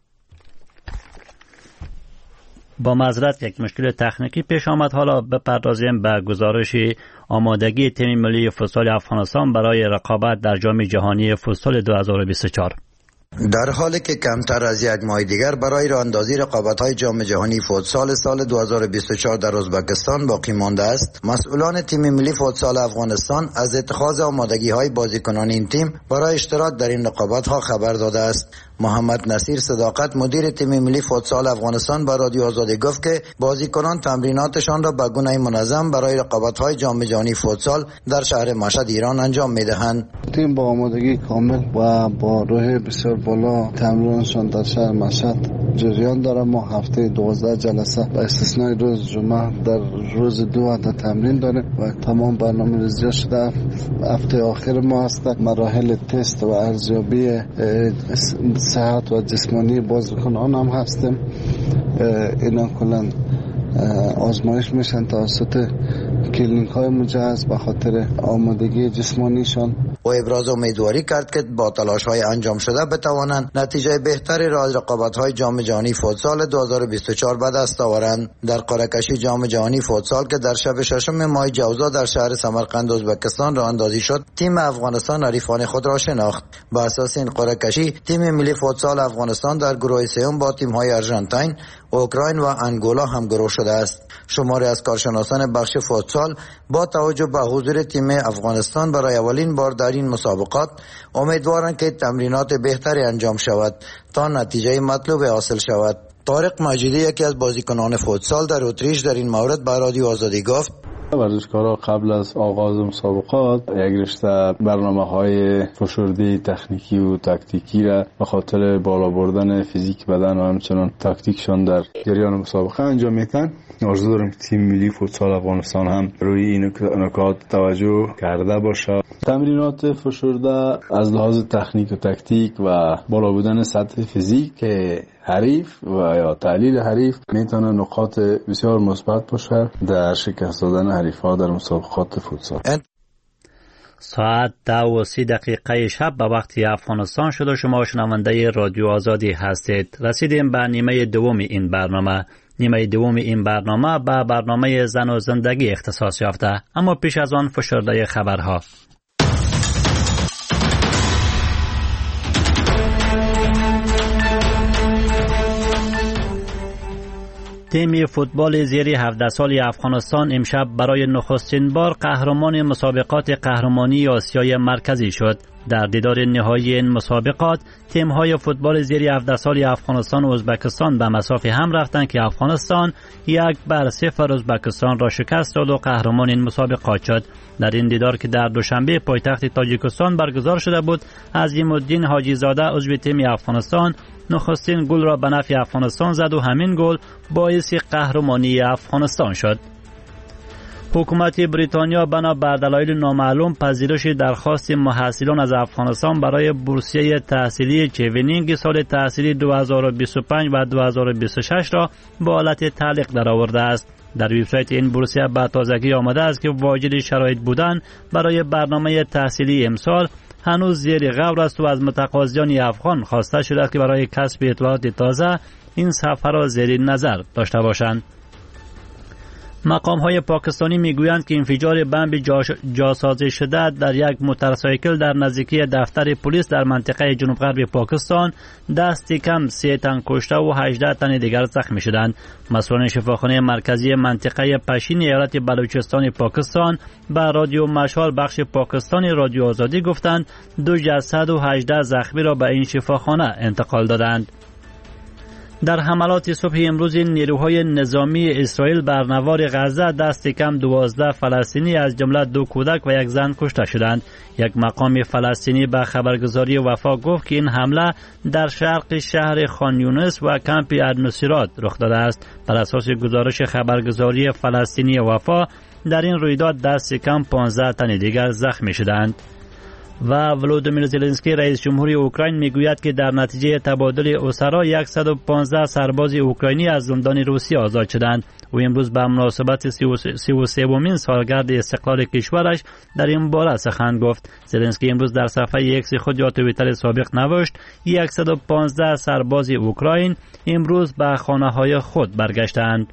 با معذرت یک مشکل تکنیکی پیش آمد. حالا بپردازیم به گزارش آمادگی تیم ملی فوتسال افغانستان برای رقابت در جام جهانی فوتسال دو هزار و بیست و چهار. در حالی که کمتر از یک ماه دیگر برای راه اندازی رقابت‌های جام جهانی فوتسال سال دو هزار و بیست و چهار در ازبکستان باقی مانده است، مسئولان تیم ملی فوتسال افغانستان از اتخاذ آمادگی‌های بازیکنان این تیم برای اشتراک در این رقابت‌ها خبر داده است. محمد نصیر صداقت مدیر تیم ملی فوتسال افغانستان با رادیو آزادی گفت که بازیکنان تمریناتشان را به گونه منظم برای رقابت‌های جام جهانی فوتسال در شهر مشهد ایران انجام می‌دهند. تیم با آمادگی کامل و با روح بسیار بالا تمرینشان در شهر مشهد جریان داره. ما هفته دوازده جلسه با استثنای روز جمعه در روز دو هفته تمرین داریم و تمام برنامه ریزی شده. هفته آخر ما هست مراحل تست و ارزیابی صحت و جسمانی بازیکنان هم هستیم. اینا کلا آزمایش میشن توسط کلینیک های مجهز به خاطر آمادگی جسمانیشان. و ابراز امیدواری کرد که با تلاش های انجام شده بتوانند نتیجه بهتری را از رقابت های جام جهانی فوتسال دو هزار و بیست و چهار به دست آورند. در قرعه کشی جام جهانی فوتسال که در شب ششم ماه جوزا در شهر سمرقند ازبکستان راه اندازی شد، تیم افغانستان حریفان خود را شناخت. با اساس این قرعه کشی تیم ملی فوتسال افغانستان در گروه سوم با تیم های آرژانتین، اوکراین و انگولا همگروه شده است. شماری از کارشناسان بخش فوتسال با توجه به حضور تیم افغانستان برای اولین بار در این مسابقات امیدوارند که تمرینات بهتری انجام شود تا نتیجه مطلوب حاصل شود. طارق مجیدی یکی از بازیکنان فوتسال در اتریش در این مورد به رادیو آزادی گفت: ورزشکارا قبل از آغاز مسابقات یک رشته برنامه‌های فشرده تکنیکی و تاکتیکی را به خاطر بالا بردن فیزیک بدن و همچنان تاکتیکشان در جریان مسابقه انجام میدن. آرزو دارم که تیم ملی فوتسال افغانستان هم روی این نکات توجه کرده باشه. تمرینات فشرده از لحاظ تکنیک و تاکتیک و بالا بودن سطح فیزیک که حریف و یا تحلیل حریف میتونه نقاط بسیار مثبت باشه در شکست دادن حریف‌ها در مسابقات فوتسال. ساعت ده و سی دقیقه شب به وقت افغانستان شده. شما شنونده رادیو آزادی هستید. رسیدیم به نیمه دوم این برنامه. نیمه دوم این برنامه به برنامه زن و زندگی اختصاص یافته، اما پیش از آن فشرده خبرها. تیم فوتبال زیر هفده سالی افغانستان امشب برای نخستین بار قهرمان مسابقات قهرمانی آسیای مرکزی شد. در دیدار نهایی این مسابقات تیم‌های فوتبال زیر هفده سالی افغانستان و ازبکستان به مسافه هم رفتند که افغانستان یک بر صفر ازبکستان را شکست داد و قهرمان این مسابقات شد. در این دیدار که در دوشنبه پایتخت تاجیکستان برگزار شده بود، عظیم الدین حاجی زاده عضو تیم افغانستان نخستین گل را به نفع افغانستان زد و همین گل باعث قهرمانی افغانستان شد. حکومت بریتانیا بنا بر دلایل نامعلوم پذیرش درخواست محصلان از افغانستان برای بورسیه تحصیلی چوینینگ سال تحصیلی دو هزار و بیست و پنج و دو هزار و بیست و شش را به حالت تعلیق درآورده است. در وبسایت این بورسیه به تازگی آمده است که واجد شرایط بودن برای برنامه تحصیلی امسال هنوز زیر غور است و از متقاضیان افغان خواسته شده است که برای کسب اطلاعات تازه این صفحه را زیر نظر داشته باشند. مقام های پاکستانی میگویند که انفجار بمب جاسازی شده در یک موتورسایکل در نزدیکی دفتر پلیس در منطقه جنوب غرب پاکستان دست کم سه تن کشته و هجده تن دیگر زخمی شدند. مسئولان شفاخانه مرکزی منطقه پشین ایالت بلوچستان پاکستان به رادیو مشال بخش پاکستانی رادیو آزادی گفتند دو جسد و هجده زخمی را به این شفاخانه انتقال دادند. در حملات صبح امروز نیروهای نظامی اسرائیل بر نوار غزه دست کم دوازده فلسطینی از جمله دو کودک و یک زن کشته شدند. یک مقام فلسطینی به خبرگزاری وفا گفت که این حمله در شرق شهر خان یونس و کمپ النصیرات رخ داده است. بر اساس گزارش خبرگزاری فلسطینی وفا در این رویداد دست کم پانزده تن دیگر زخمی شدند. و ولودیمیر زلنسکی رئیس جمهوری اوکراین میگوید که در نتیجه تبادل اسرا صد و پانزده سرباز اوکراینی از زندان روسیه آزاد شدند. او امروز به مناسبت سی و سومین سالگرد استقلال کشورش در این باره سخن گفت. زلنسکی امروز در صفحه اکس خود یا توییتر سابق نوشت صد و پانزده سرباز اوکراین امروز به خانه های خود برگشتند.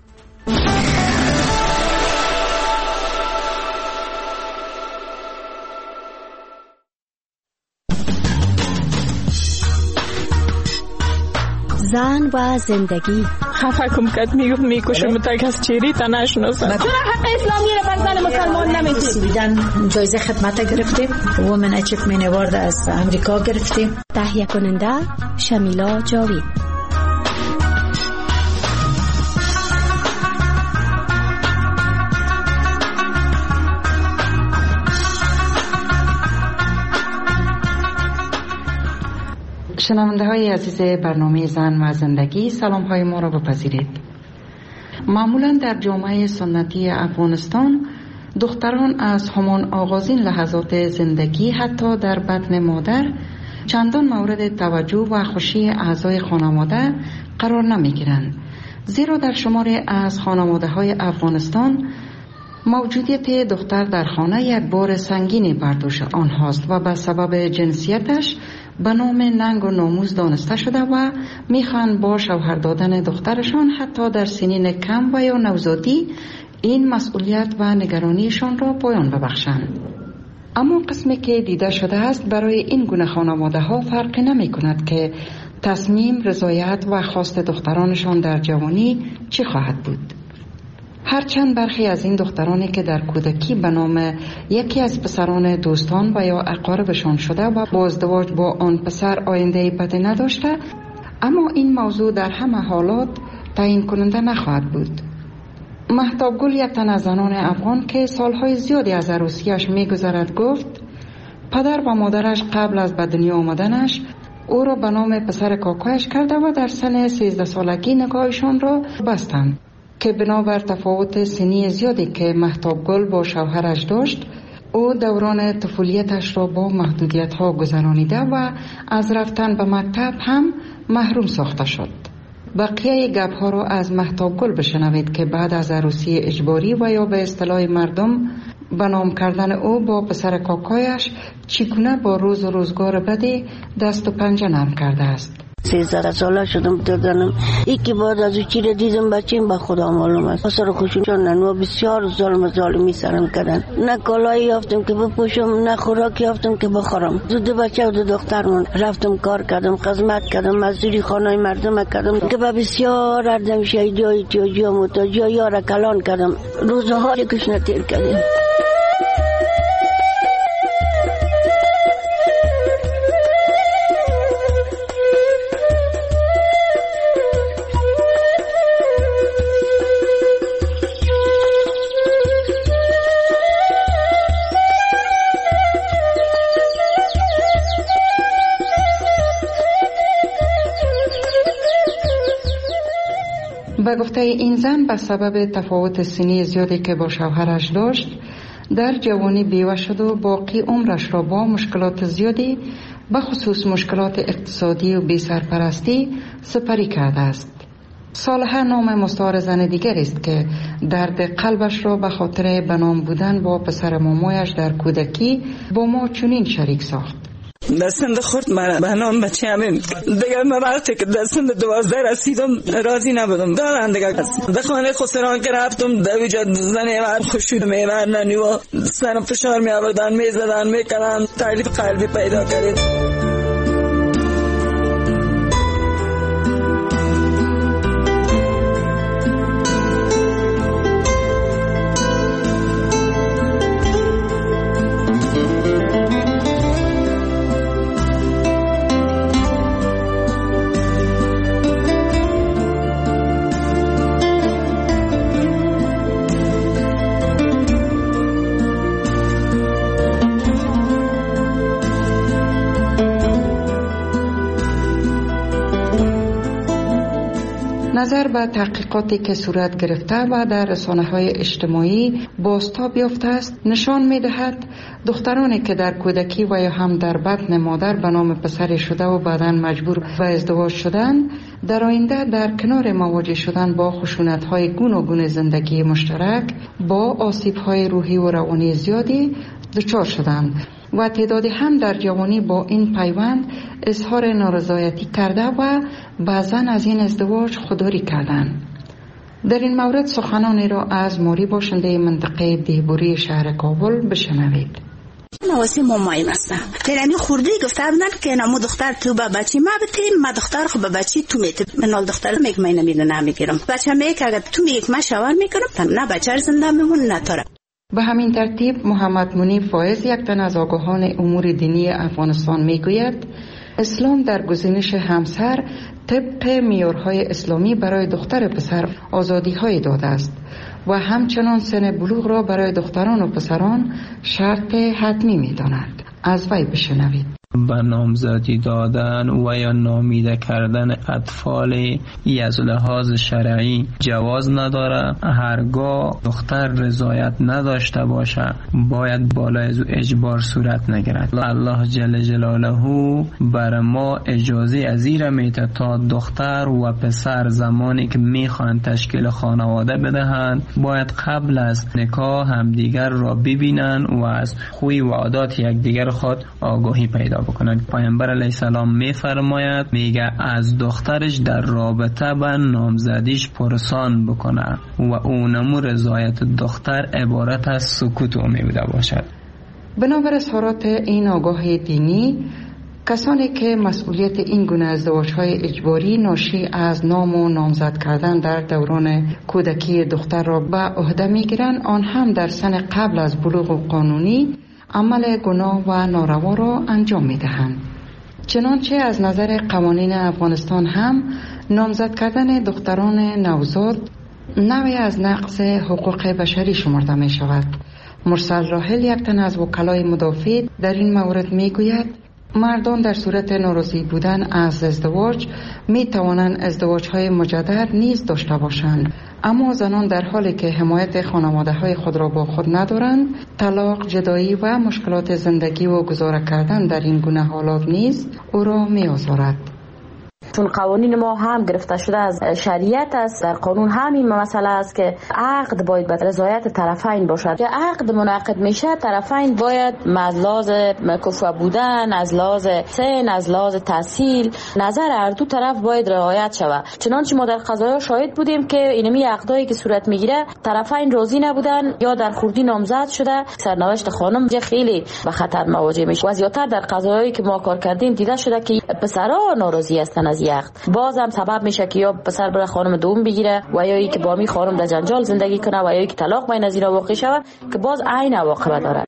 زن و زندگی خفه کم کت میگفت میکشم متک از چیری تا نشناسم چرا حق اسلامی را بر زن مسلمان نمیدید؟ بیدن جایزه خدمت گرفتیم وومن اچیومنت اوارد از امریکا گرفتیم. تهیه کننده شمیلا جاوید. شنونده های عزیز برنامه زن و زندگی، سلام های ما را بپذیرید. معمولا در جامعه سنتی افغانستان دختران از همان آغازین لحظات زندگی حتی در بطن مادر چندان مورد توجه و خوشی اعضای خانواده قرار نمی گیرند، زیرا در شماری از خانواده های افغانستان موجودیت دختر در خانه یک بار سنگینی بر دوش آنهاست و به سبب جنسیتش به نام ننگ و ناموس دانسته شده و میخوان با شوهر دادن دخترشان حتی در سنین کم و یا نوزادی این مسئولیت و نگرانیشان را پایان ببخشند. اما قسمی که دیده شده است برای این گونه خانواده ها فرقی نمی کند که تصمیم، رضایت و خواست دخترانشان در جوانی چی خواهد بود. هرچند برخی از این دخترانی که در کودکی به نام یکی از پسران دوستان و یا اقاربشان شده و با ازدواج با آن پسر آینده بدی نداشته، اما این موضوع در همه حالات تعیین کننده نخواهد بود. مهتاب گل، یک تن از زنان افغان که سالهای زیادی از عروسیش میگذرد، گفت پدر و مادرش قبل از به دنیا آمدنش او را به نام پسر کاکایش کرده و در سن سیزده سالگی نکاحشان را بستند که بنابر تفاوت سنی زیادی که مهتاب گل با شوهرش داشت، او دوران طفولیتش را با محدودیت ها گذرانیده و از رفتن به مکتب هم محروم ساخته شد. بقیه گپ ها را از مهتاب گل بشنوید که بعد از عروسی اجباری و یا به اصطلاح مردم به نام کردن او با پسر کاکایش چگونه با روز و روزگار بدی دست و پنجه نرم کرده است. سیزده ساله شدم دادنم یکی بعد از او چی را دیدم بچیم به خدا معلوم است. پسر خوشون شدن و بسیار ظلم ظالمی سرم کردن. نه کالایی یافتم که بپوشم، نه خوراکی یافتم که بخورم. دو بچه و دو دخترمون رفتم کار کردم، خدمت کردم، مزدوری خانه مردم کردم که به بسیار اردم شهیدی های تیاجی و متاجی ها یار کلان کردم. روزها کش نتیر کردیم. به گفته این زن به سبب تفاوت سنی زیادی که با شوهرش داشت در جوانی بیوه شد و باقی عمرش را با مشکلات زیادی به خصوص مشکلات اقتصادی و بی سرپرستی سپری کرده است. صالحه نام مستعار زن دیگر است که درد قلبش را به خاطر بنام بودن با پسر مامایش در کودکی با ما چنین شریک ساخت. دستند خورد مرا به نام بچه همین دیگر من وقتی که دستند دوازده رسیدم راضی نبودم دارن دیگر در خانه خسران که رفتم در ویجا زن ایوار خوشید میور ننی و سرم فشار می آوردن می زدن می کردن تکلیف قلبی پیدا کرد. نظر به تحقیقاتی که صورت گرفته و در رسانه‌های اجتماعی بازتاب یافته است نشان می‌دهد دخترانی که در کودکی و یا هم در بطن مادر به نام پسر شده و بعداً مجبور به ازدواج شدند در آینده در کنار مواجه شدن با خشونت‌های گوناگون زندگی مشترک با آسیب‌های روحی و روانی زیادی دچار شدند و تعدادی هم در جوانی با این پیوند اظهار نارضایتی کرده و بعضاً از این ازدواج خودداری کردند. در این مورد سخنانی را از موری باشنده منطقه دیبوری شهر کابل بشنوید. نواسی مامایم هستم. ترانی خوردی گفته بودن که نمو دختر تو با بچی ما بتیم ما دختر خو با بچی تو میت منال دختر میگ من نمیدونم میگیرم بچه میگ اگه تو میگ ما شاور میکنم نه بچه زنده میمون نه تاره. به همین ترتیب محمد منیب فایز یک تن از آگاهان امور دینی افغانستان میگوید اسلام در گزینش همسر طبق معیارهای اسلامی برای دختر پسر آزادی‌های داده است و همچنان سن بلوغ را برای دختران و پسران شرط حتمی می‌داند. از وی بشنوید. به نامزدی دادن و یا نامیده کردن اطفال از لحاظ شرعی جواز نداره. هرگاه دختر رضایت نداشته باشه باید بالای از اجبار صورت نگیرد. الله جل جلاله بر ما اجازه ازیر میده تا دختر و پسر زمانی که میخوان تشکیل خانواده بدهند باید قبل از نکاح همدیگر را ببینن و از خوی و عادات یکدیگر خود آگاهی پیدا بکنند. پیامبر علیه السلام میفرماید میگه از دخترش در رابطه با نامزدیش پرسان بکنه و اونمو رضایت دختر عبارت از سکوت او میبوده باشد. بنابر اظهارات این آگاهی دینی، کسانی که مسئولیت این گونه ازدواج‌های اجباری ناشی از نام و نامزد کردن در دوران کودکی دختر را به عهده می‌گیرند، آن هم در سن قبل از بلوغ قانونی عمل گناه و ناروا را انجام می‌دهند. چنانچه از نظر قوانین افغانستان هم نامزد کردن دختران نوزاد نوعی از نقض حقوق بشری شمرده می‌شود. مرسل راحل، یک تن از وکلای مدافع، در این مورد می‌گوید مردان در صورت ناراضی بودن از ازدواج می توانند ازدواج‌های مجدد نیز داشته باشند، اما زنان در حالی که حمایت خانواده‌های خود را با خود ندارند، طلاق، جدایی و مشکلات زندگی و گذاره کردن در این گونه حالات نیز او را می‌آزارد. چون قوانین ما هم گرفته شده از شریعت است، در قانون همین مسئله است که عقد باید به رضایت طرفین باشد. که عقد منعقد میشه طرفین باید از لحاظ کفو بودن، از لحاظ سن، از لحاظ تحصیل، نظر هر دو طرف باید رعایت شود. چنانچه ما در قضایا شاهد بودیم که اینمی عقدایی که صورت میگیره طرفین راضی نبودن یا در خوردی نامزد شده، سرنوشت خانم خیلی به خطر مواجه میشه. و زیاتر در قضایایی که ما کار کردیم دیده شده که پسرها ناراضی هستن از یخت، باز هم سبب میشه که یا پسر بره خانم دوم بگیره و یا ای که با می خانم در جنجال زندگی کنه و یا ای که طلاق بین از اینا واقع شود که باز عین عواقب داره.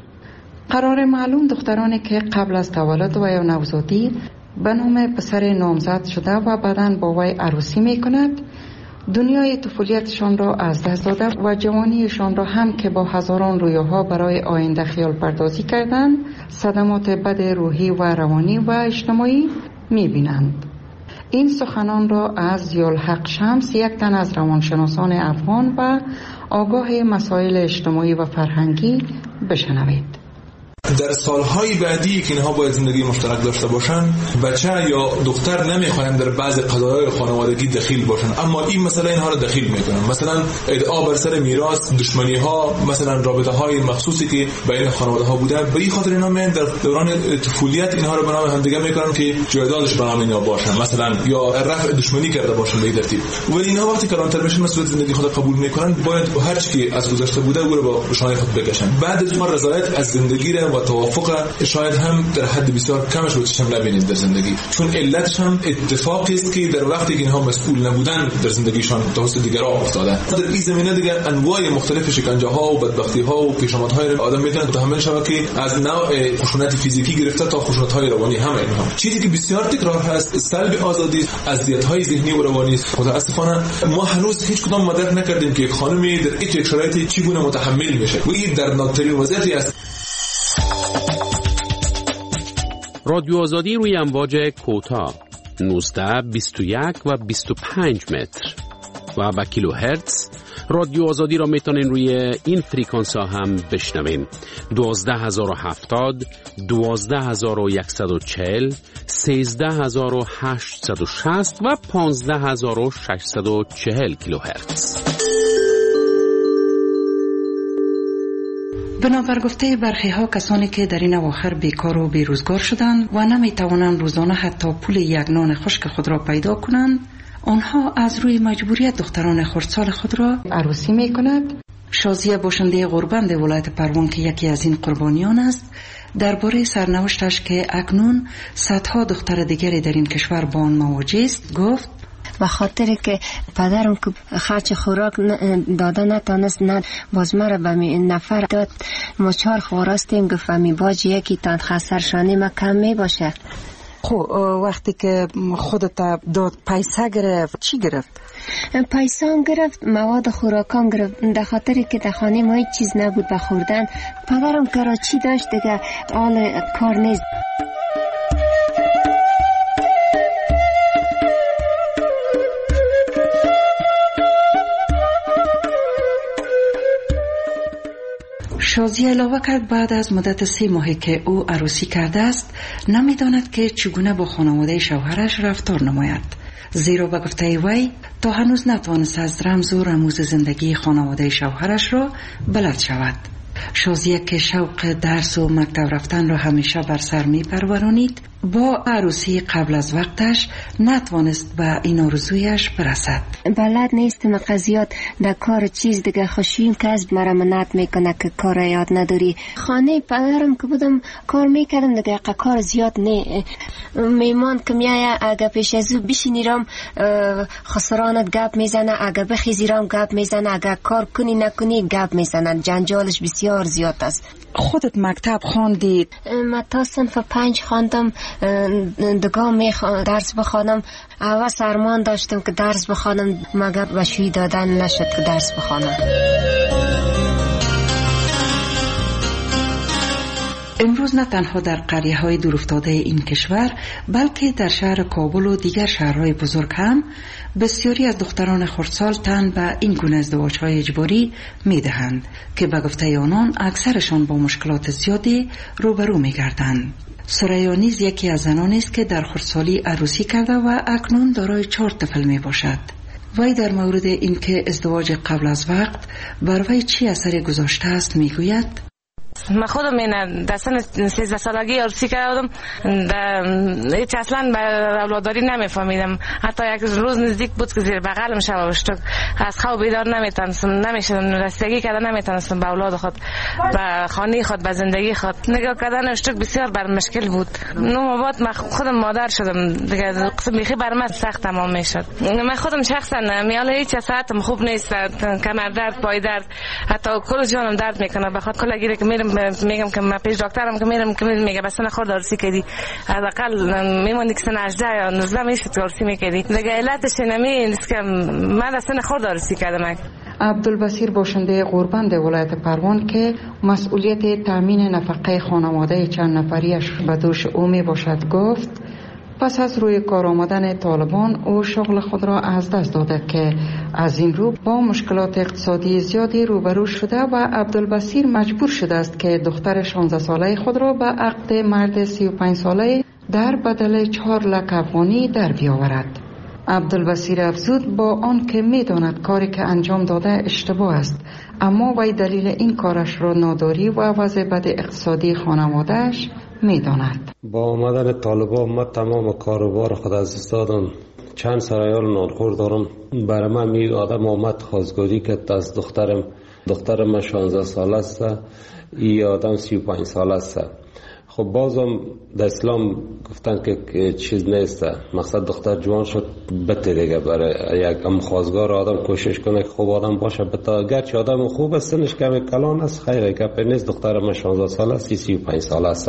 قرار معلوم دخترانی که قبل از تولد و یا نوزادی به نام پسر نامزد شده و بعداً با وی عروسی میکند، دنیای طفولیتشان را از دست داده و جوانیشان را هم که با هزاران رویاها برای آینده خیال پردازی کردند، صدمات بد روحی و روانی و اجتماعی میبینند. این سخنان را از ضیاءالحق شمس، یک تن از روانشناسان افغان و آگاه مسائل اجتماعی و فرهنگی، بشنوید. در سالهای بعدی که اینها باید زندگی مشترک داشته باشن، بچه یا دختر نمیخواهند در بعض قضایای خانوادگی دخیل باشن، اما این مسئله اینها را دخیل میکنن. مثلا ادعا بر سر میراث، دشمنی ها، مثلا رابطه های مخصوصی که بین خانواده ها بوده، به این خاطر اینا من در دوران طفولیت اینها را به نام همدیگه میکنن که جایدادش به نام اینا باشن، مثلا یا رفع دشمنی کرده باشن به این ترتیب. ولی اینها وقتی کلانتر بشن مسئولیت زندگی خود قبول میکنن، باید هر چی که از گذشته بوده او را با شانه خود بکشن. بعد از ما رضایت از زندگی و توافق شاید هم در حد بسیار کمش رو چشم نبینید در زندگی، چون علتش هم اتفاقی است که در وقتی که اینها مسئول نبودن در زندگیشان توسط دیگران افتادن. در این زمینه دیگه انواع مختلف شکنجه ها و بدبختی ها و پیشامدهای آدم میتونن متحمل شود که از نوع خشونت فیزیکی گرفته تا خشونت های روانی هم اینها. چیزی که بسیار تکرار هست سلب آزادی، اذیت های ذهنی و روانی. متاسفانه ما هنوز هیچ کدام مدرک نکردیم که خانمی در هیچ شرایطی چگونه متحمل میشه و این در ناکترین وضعیتی است. رادیو آزادی روی امواج کوتاه نوزده، بیست و یک و بیست و پنج متر و با کیلو هرتز. رادیو آزادی را میتونین روی این فریکانس ها هم بشنوین: دوازده هزار و هفتاد، دوازده هزار و صد و چهل، سیزده هزار و هشتصد و شصت و پانزده هزار و ششصد و چهل کیلو هرتز. بنابر گفته برخی ها، کسانی که در این اواخر بیکار و بیروزگار شدند و نمی توانند روزانه حتی پول یک نان خشک خود را پیدا کنند، آنها از روی مجبوریت دختران خردسال خود را عروسی می کند. شازیه باشنده غربند ولایت پروان که یکی از این قربانیان است، درباره سرنوشتش که اکنون صدها دختر دیگری در این کشور با آن مواجه است گفت: و خاطر که پدرم که خرچ خوراک داده نتانست، نه باز مرا به نفر داد، ما چهار خوراستیم، گفت می باج یکی تان خسرشانی ما کم می باشه. خب وقتی که خودت داد پیسه گرفت چی گرفت؟ پیسان گرفت، مواد خوراکان گرفت، در خاطر که در خانه ما هیچ چیز نبود به خوردن. پدرم کراچی داشت دیگه، آل کار نیست. شازی علاوه کرد بعد از مدت سه ماهی که او عروسی کرده است نمیداند که چگونه با خانواده شوهرش رفتار نماید، زیرا به گفته وی تا هنوز نتوانست از رمز و رموز زندگی خانواده شوهرش را بلد شود. شازیه که شوق درس و مکتب رفتن را همیشه بر سر می پرورانید، با عروسی قبل از وقتش نتوانست به این آرزویش برسد. بلد نیستم قضیات در کار چیز دیگه خوشیم کسب مرا منعت میکنه که کار یاد نداری. خانه پدرم که بودم کار میکردم دیگه کار زیاد نه. میمان که میایه اگه پیش از او بشینیرم خسرانت گپ میزنه، اگه بخیزیرم گپ میزنه، اگه کار کنی نکنی گپ میزنه. جنجالش بسیار زیاد است. خودت مکتب خواندی؟ من تا صنف پنج خواندم، دگاه می درس بخوانم. اول سرمان داشتم که درس بخوانم مگر بشوی دادن نشد که درس بخوانم. امروز نه تنها در قریه های دورافتاده این کشور بلکه در شهر کابل و دیگر شهرهای بزرگ هم بسیاری از دختران خردسال تن به این گونه ازدواج‌های اجباری می‌دهند که به گفته آنان اکثرشان با مشکلات زیادی روبرو می‌گردند. سریا نیز یکی از زنانی است که در خردسالی عروسی کرده و اکنون دارای چهار طفل میباشد. وی در مورد اینکه ازدواج قبل از وقت بر وی چی اثری گذاشته است میگوید: من خودم این در سن سیزده سالگی عروسی کردم، هیچ اصلا به اولاداری نمیفهمیدم. حتی یک روز نزدیک بود که زیر بغلم شب شد، از خواب بیدار نمیتونستم، نمیشدم رسیدگی کردن نمیتونستم به اولاد خود، به خانه خود، به زندگی خود. نگاه کردن اشتک بسیار بر مشکل بود. نو بعد من خودم مادر شدم دیگه، قسم بیخی بر من سخت تمام میشد. من خودم شخصا میال هیچ ساعتم خوب نیست، کمر درد، پای درد، حتی کل جانم درد میکنه. بخاطر کلا گیره که میرم میگم که من پیش دکترم که میرم که میگه بس نه خود عروسی کردی، حداقل میموندی که سن هجده یا نوزده میشه که عروسی میکردی دیگه. علتش نمی نیست که من در سن خود عروسی کردم. عبدالبصیر باشنده غوربند ولایت پروان که مسئولیت تامین نفقه خانواده چند نفریش به دوش او می باشد گفت پس از روی کار آمدن طالبان او شغل خود را از دست داده که از این رو با مشکلات اقتصادی زیادی روبرو شده و عبدالبصیر مجبور شده است که دختر شانزده ساله خود را به عقد مرد سی و پنج ساله در بدل چهار لک افغانی در بیاورد. عبدالبصیر افزود با آن که می داند کاری که انجام داده اشتباه است، اما وی دلیل این کارش را ناداری و وضع بد اقتصادی خانوادهش می داند. با آمدن طالبان من تمام کاروبار خود از دست دادم. چند سرایال نانخور دارم. برای من می آدم آمد خواستگاری که از دخترم دخترم من شانزده ساله است، ای آدم سی و پنج ساله است. خب بازم در اسلام گفتن که چیز نیست، مقصد دختر جوان شد بته دیگه. برای یک ام خواستگار آدم کوشش کنه که خوب آدم باشه، بتا گرچه آدم خوب است سنش کمی کلان است، خیره گپ نیست. دختر من شانزده ساله است، سی و پنج ساله است.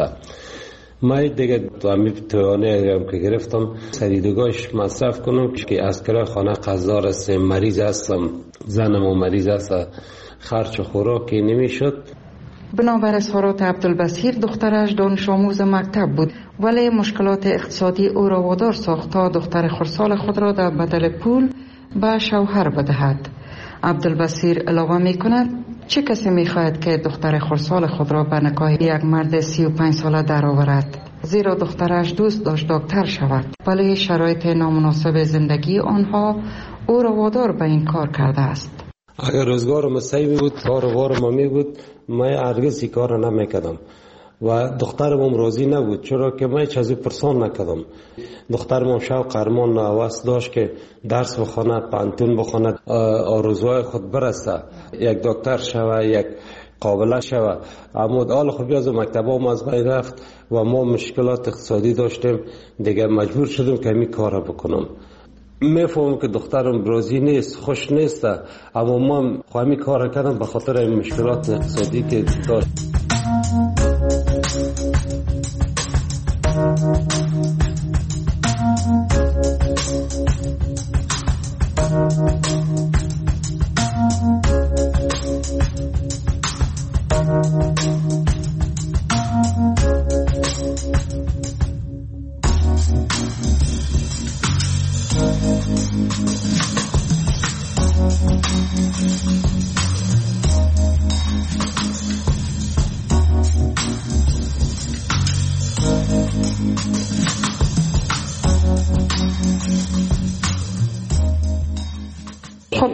من دیگه تو توانه که گرفتم سریدگاهش مصرف کنم که از کرای خانه قضار است، مریض هستم، زنم و مریض است، خرچ خوراکی نمیشد. بنابر اظهارات عبدالبصیر دخترش دانش آموز مکتب بود، ولی مشکلات اقتصادی او را وادار ساخت تا دختر خردسال خود را در بدل پول به شوهر بدهد. عبدالبصیر علاوه می کند چه کسی می خواهد که دختر خردسال خود را به نکاح یک مرد سی و پنج ساله درآورد، زیرا دخترش دوست داشت دکتر شود، ولی شرایط نامناسب زندگی آنها او را وادار به این کار کرده است. اگر روزگار مستعی بود، کاروبار ما می بود، من هرگز این کار را نمیکردم و دخترم هم راضی نبود، چرا که من هیچ از او پرسان نکردم. دخترم هم شوق ارمان هوس داشت که درس بخواند، پانتون بخواند، آرزوهای خود برسه، یک دکتر شوه، یک قابله شوه. اما حال خوبی از مکتب هم از بین رفت و ما مشکلات اقتصادی داشتیم، دیگه مجبور شدم که همین کار بکنم. میفهمم که دخترم راضی نیست، خوش نیست، اما من خواهمی کار کردم به خاطر این مشکلات اقتصادی که داشت.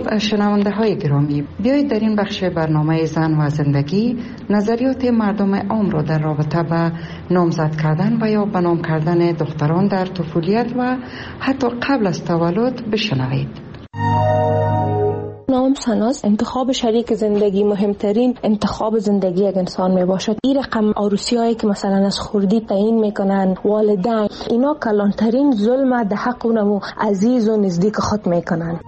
شنونده های گرامی، بیایید در این بخش برنامه زن و زندگی نظریات مردم عام را در رابطه با نامزد کردن و یا به نام کردن دختران در طفولیت و حتی قبل از تولد بشنوید. نام سناس انتخاب شریک زندگی مهمترین انتخاب زندگی یک انسان می باشد. این رقم عروسی هایی که مثلا از خردی تعیین میکنن والدین، اینا کلانترین ظلم در حق اونمو عزیز و نزدیک خود میکنن.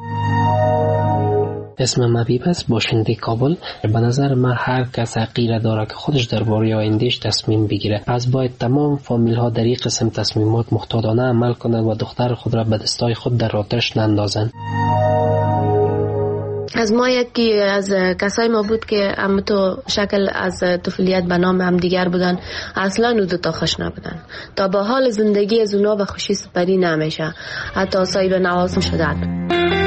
اسمم حبیب است، باشنده کابل. به نظر من هر کس حقیره داره که خودش درباره آیندهش تصمیم بگیره. پس باید تمام فامیل ها در این قسم تصمیمات محتاطانه عمل کنند و دختر خود را به دستای خود در آتش نندازند. از ما یکی از کسای ما بود که هم تو شکل از طفولیت به نام هم دیگر بودن، اصلا او دو تا خوش نبودن. تا با حال زندگی از اونا به خوشی سپری نمیشه، حتی صاحب نواز شدن.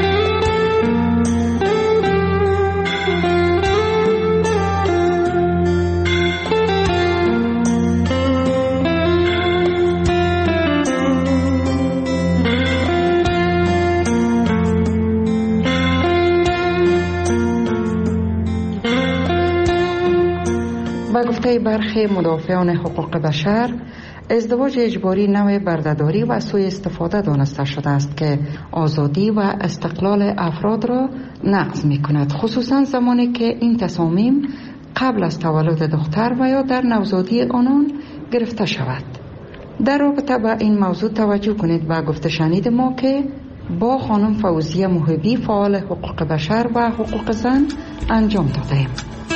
با گفته برخی مدافعان حقوق بشر، ازدواج اجباری نوع بردهداری و سوء استفاده دانسته شده است که آزادی و استقلال افراد را نقض می کند، خصوصا زمانی که این تصامیم قبل از تولد دختر و یا در نوزادی آنان گرفته شود. در رابطه با این موضوع توجه کنید و گفته شنید ما که با خانم فوزیه محبی فعال حقوق بشر و حقوق زن انجام دادیم.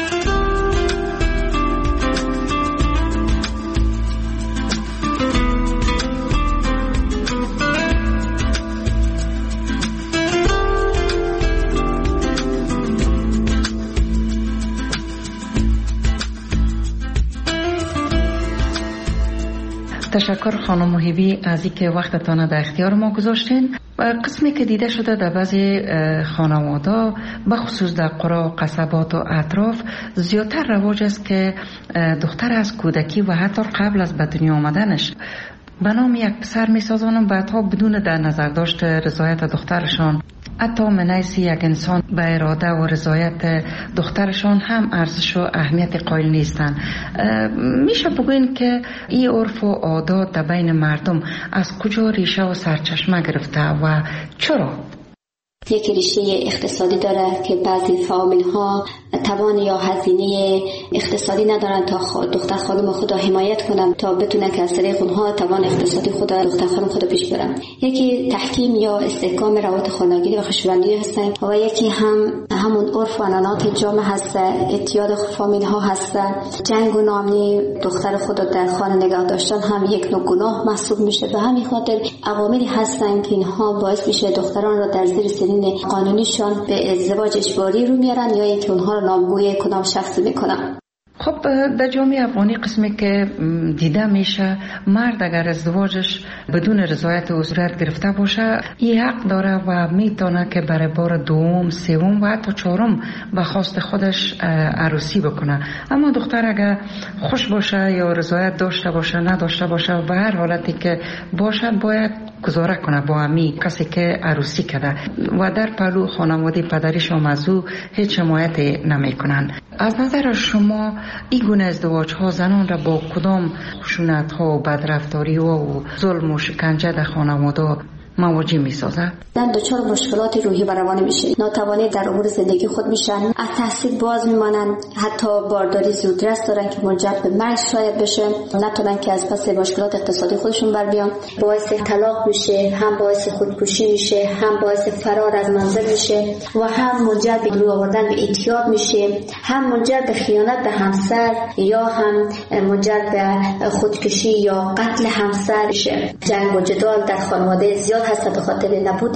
تشکر خانم محبی از اینکه وقتتان در اختیار ما گذاشتین. قسمی که دیده شده در بعضی خانواده به خصوص در قرا و قصبات و اطراف زیادتر رواج است که دختر از کودکی و حتی قبل از به دنیا آمدنش به نام یک پسر می سازن و بعدها بدون در نظر داشت رضایت دخترشان، حتی منیسی یک انسان به اراده و رضایت دخترشان هم ارزش و اهمیت قائل نیستند. میشه بگوین که این عرف و عادات در بین مردم از کجا ریشه و سرچشمه گرفته و چرا؟ یک ریشه اقتصادی داره که بعضی فامیل ها توان یا هزینه اقتصادی ندارن تا دختر خانم خود را حمایت کنن تا بتونن که از طریق اونها توان اقتصادی خود دختر خانم خود پیش برن. یکی تحکیم یا استحکام روابط خانگی و خوشبندی هستن و یکی هم همون عرف و عنعنات جامعه هست، اعتیاد فامیل ها هست. جنگ و ناامنی دختر خود در خانه نگاه داشتن هم یک نوع گناه محسوب میشه. به همین خاطر عواملی هستن که اینها باعث میشه دختران را در زیر سنین قانونیشان به ازدواج اجباری رو میارن یا اینکه اونها رو نامگوی کدام شخصی میکنن. خب در جامعه افغانی قسمی که دیده میشه مرد اگر ازدواجش بدون رضایت او صورت گرفته باشه این حق داره و میتونه که برای بار دوم، سوم و حتی چهارم به خواست خودش عروسی بکنه. اما دختر اگر خوش باشه یا رضایت داشته باشه نداشته باشه و هر حالتی که باشه باید گزاره کنه با امی کسی که عروسی کرده و در پلو خانواده پدریش هم از او هیچ حمایت نمی کنن. از نظر شما این گونه ازدواج ها زنان را با کدام خشونت ها و بدرفتاری و ظلم و شکنجه در خانواده مواجه می سازد؟ زن دچار مشکلات روحی و روانی میشه، ناتوانی در امور زندگی خود میشن، از تحصیل باز میمانند، حتی بارداری زودرس دارن که منجر به مرگ شاید بشه، نتونن که از پس مشکلات اقتصادی خودشون بر بیان، باعث طلاق میشه، هم باعث خودکشی میشه، هم باعث فرار از منزل میشه و هم منجر به رو آوردن به اعتیاد میشه، هم منجر به خیانت به همسر یا هم منجر به خودکشی یا قتل همسر میشه. جنگ و جدال در خانواده زیاد هست به خاطر نبود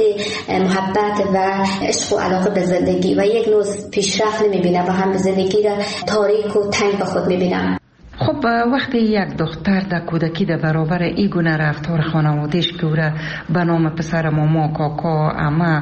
محبت و عشق و علاقه به زندگی و یک نوع پیشرفت نمیبینه و هم زندگی را تاریک و تنگ به خود میبینه. خب وقتی یک دختر در کودکی در برابر این گونه رفتار خانوادهش که او را به نام پسر ماما، کاکا، عمه،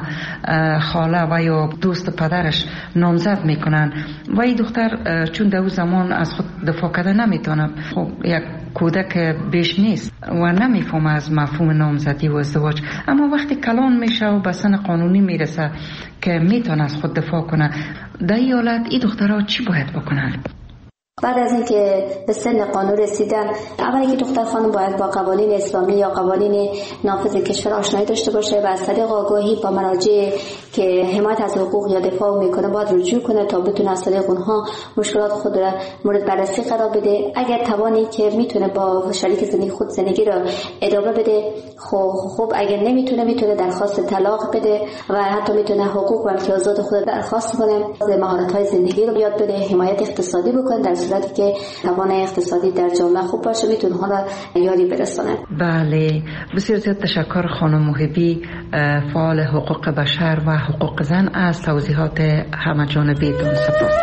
خاله و یا دوست پدرش نامزد میکنن و این دختر چون در اون زمان از خود دفاع کرده نمیتونه، خب یک کودک بیش نیست و نمیفهمه از مفهوم نامزدی و ازدواج، اما وقتی کلان میشه و به سن قانونی میرسه که میتونه از خود دفاع کنه، در این حالت این دخترها چی باید بکنن؟ بعد از اینکه به سن قانون رسیدن، اولی که دختر خانم باید با قوانین اسلامی یا قوانین نافذ کشور آشنایی داشته باشه و از طریق آگاهی با مراجع که حمایت از حقوق یا دفاع میکنه باید رجوع کنه تا بتونه از طریق اونها مشکلات خود را مورد بررسی قرار بده. اگر توانی که میتونه با شریک زندگی خود زندگی را ادامه بده، خب خب اگر نمیتونه میتونه درخواست طلاق بده و حتی میتونه حقوق و امتیازات خود درخواست کنه، مهارت‌های زندگی رو یاد بده، حمایت اقتصادی بکنه. در صورتی که توان اقتصادی در جامعه خوب باشه میتونه ها را یاری برسونه. بله، بسیار زیاد تشکر خانم محبی، فعال حقوق بشر و حقوق زن، از توضیحات همه جانبیتون. سپاس.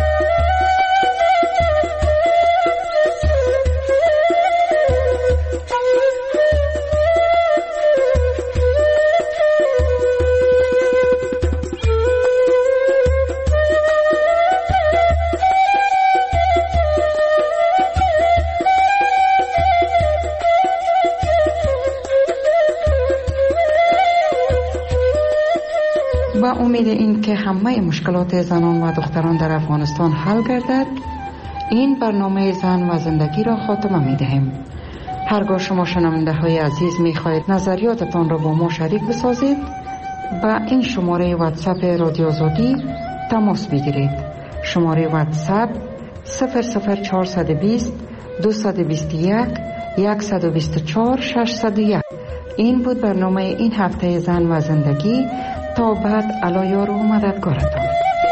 با امید این که همه مشکلات زنان و دختران در افغانستان حل گردد، این برنامه زن و زندگی را خاتمه می دهیم. هرگاه شما شنونده های عزیز می خواهید نظریاتتان را با ما شریک بسازید، با این شماره واتساپ رادیو آزادی تماس بگیرید. شماره واتساپ صفر صفر چهارصد و بیست دویست و بیست و یک صد و بیست و چهار ششصد و یک. این بود برنامه این هفته زن و زندگی. تا بعد، علایار و مددگارتان.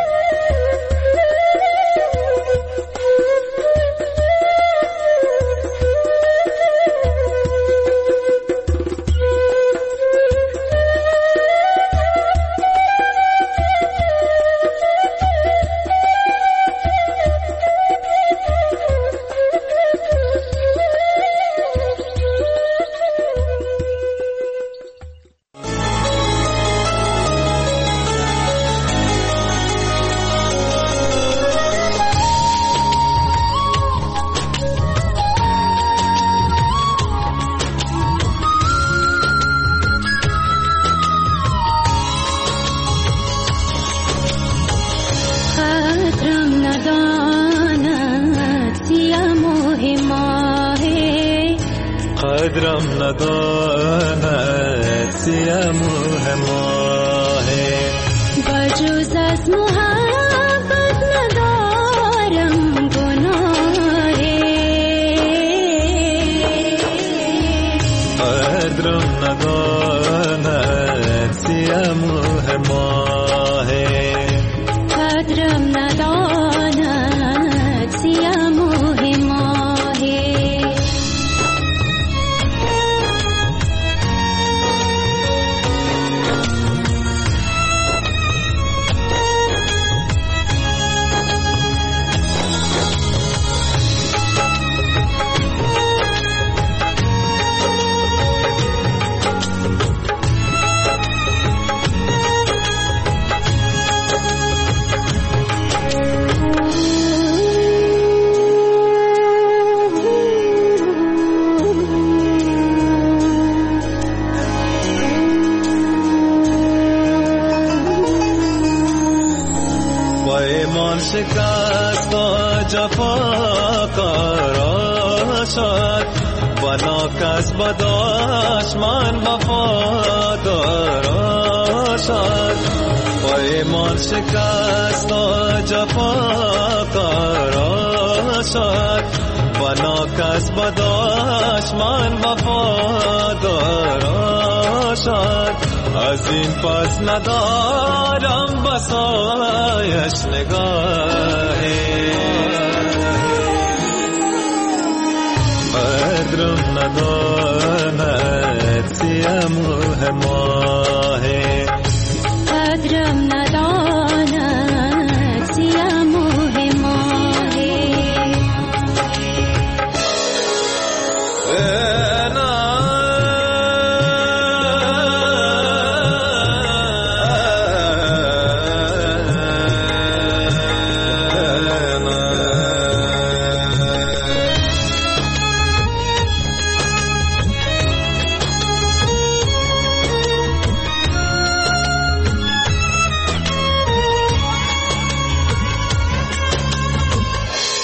قدرم نداند سیم ماه بجز از محبت ندارم گناه قدرم نداند سیم ماه قدرم نداند سیم ماه شکست و جفا قرار شد و ناکس بداش من وفادار شد و ایمان شکست و جفا قرار شد و ناکس بداش من وفادار شد از این پس ندارم بسایش نگاهی قدرم نداند سیم ماهی قدرم نداند سیم ماهی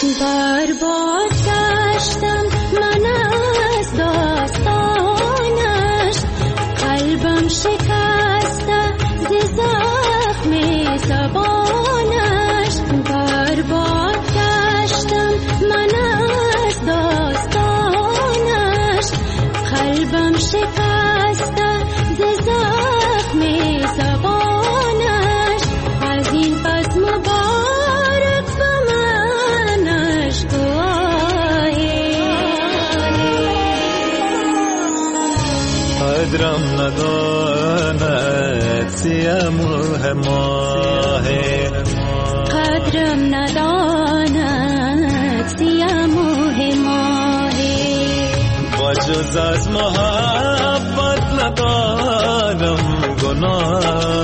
برباد گشتم من از داستانش، قلبم شکسته ز زخم زبانش. برباد گشتم من از داستانش، قلبم شکسته ز زخم زبانش. از این پس مبارک به منش دعایی. قدرم نداند سیموه ماهی، قدرم نداند سیموه ماهی. با جز از محبت ندانم گناه،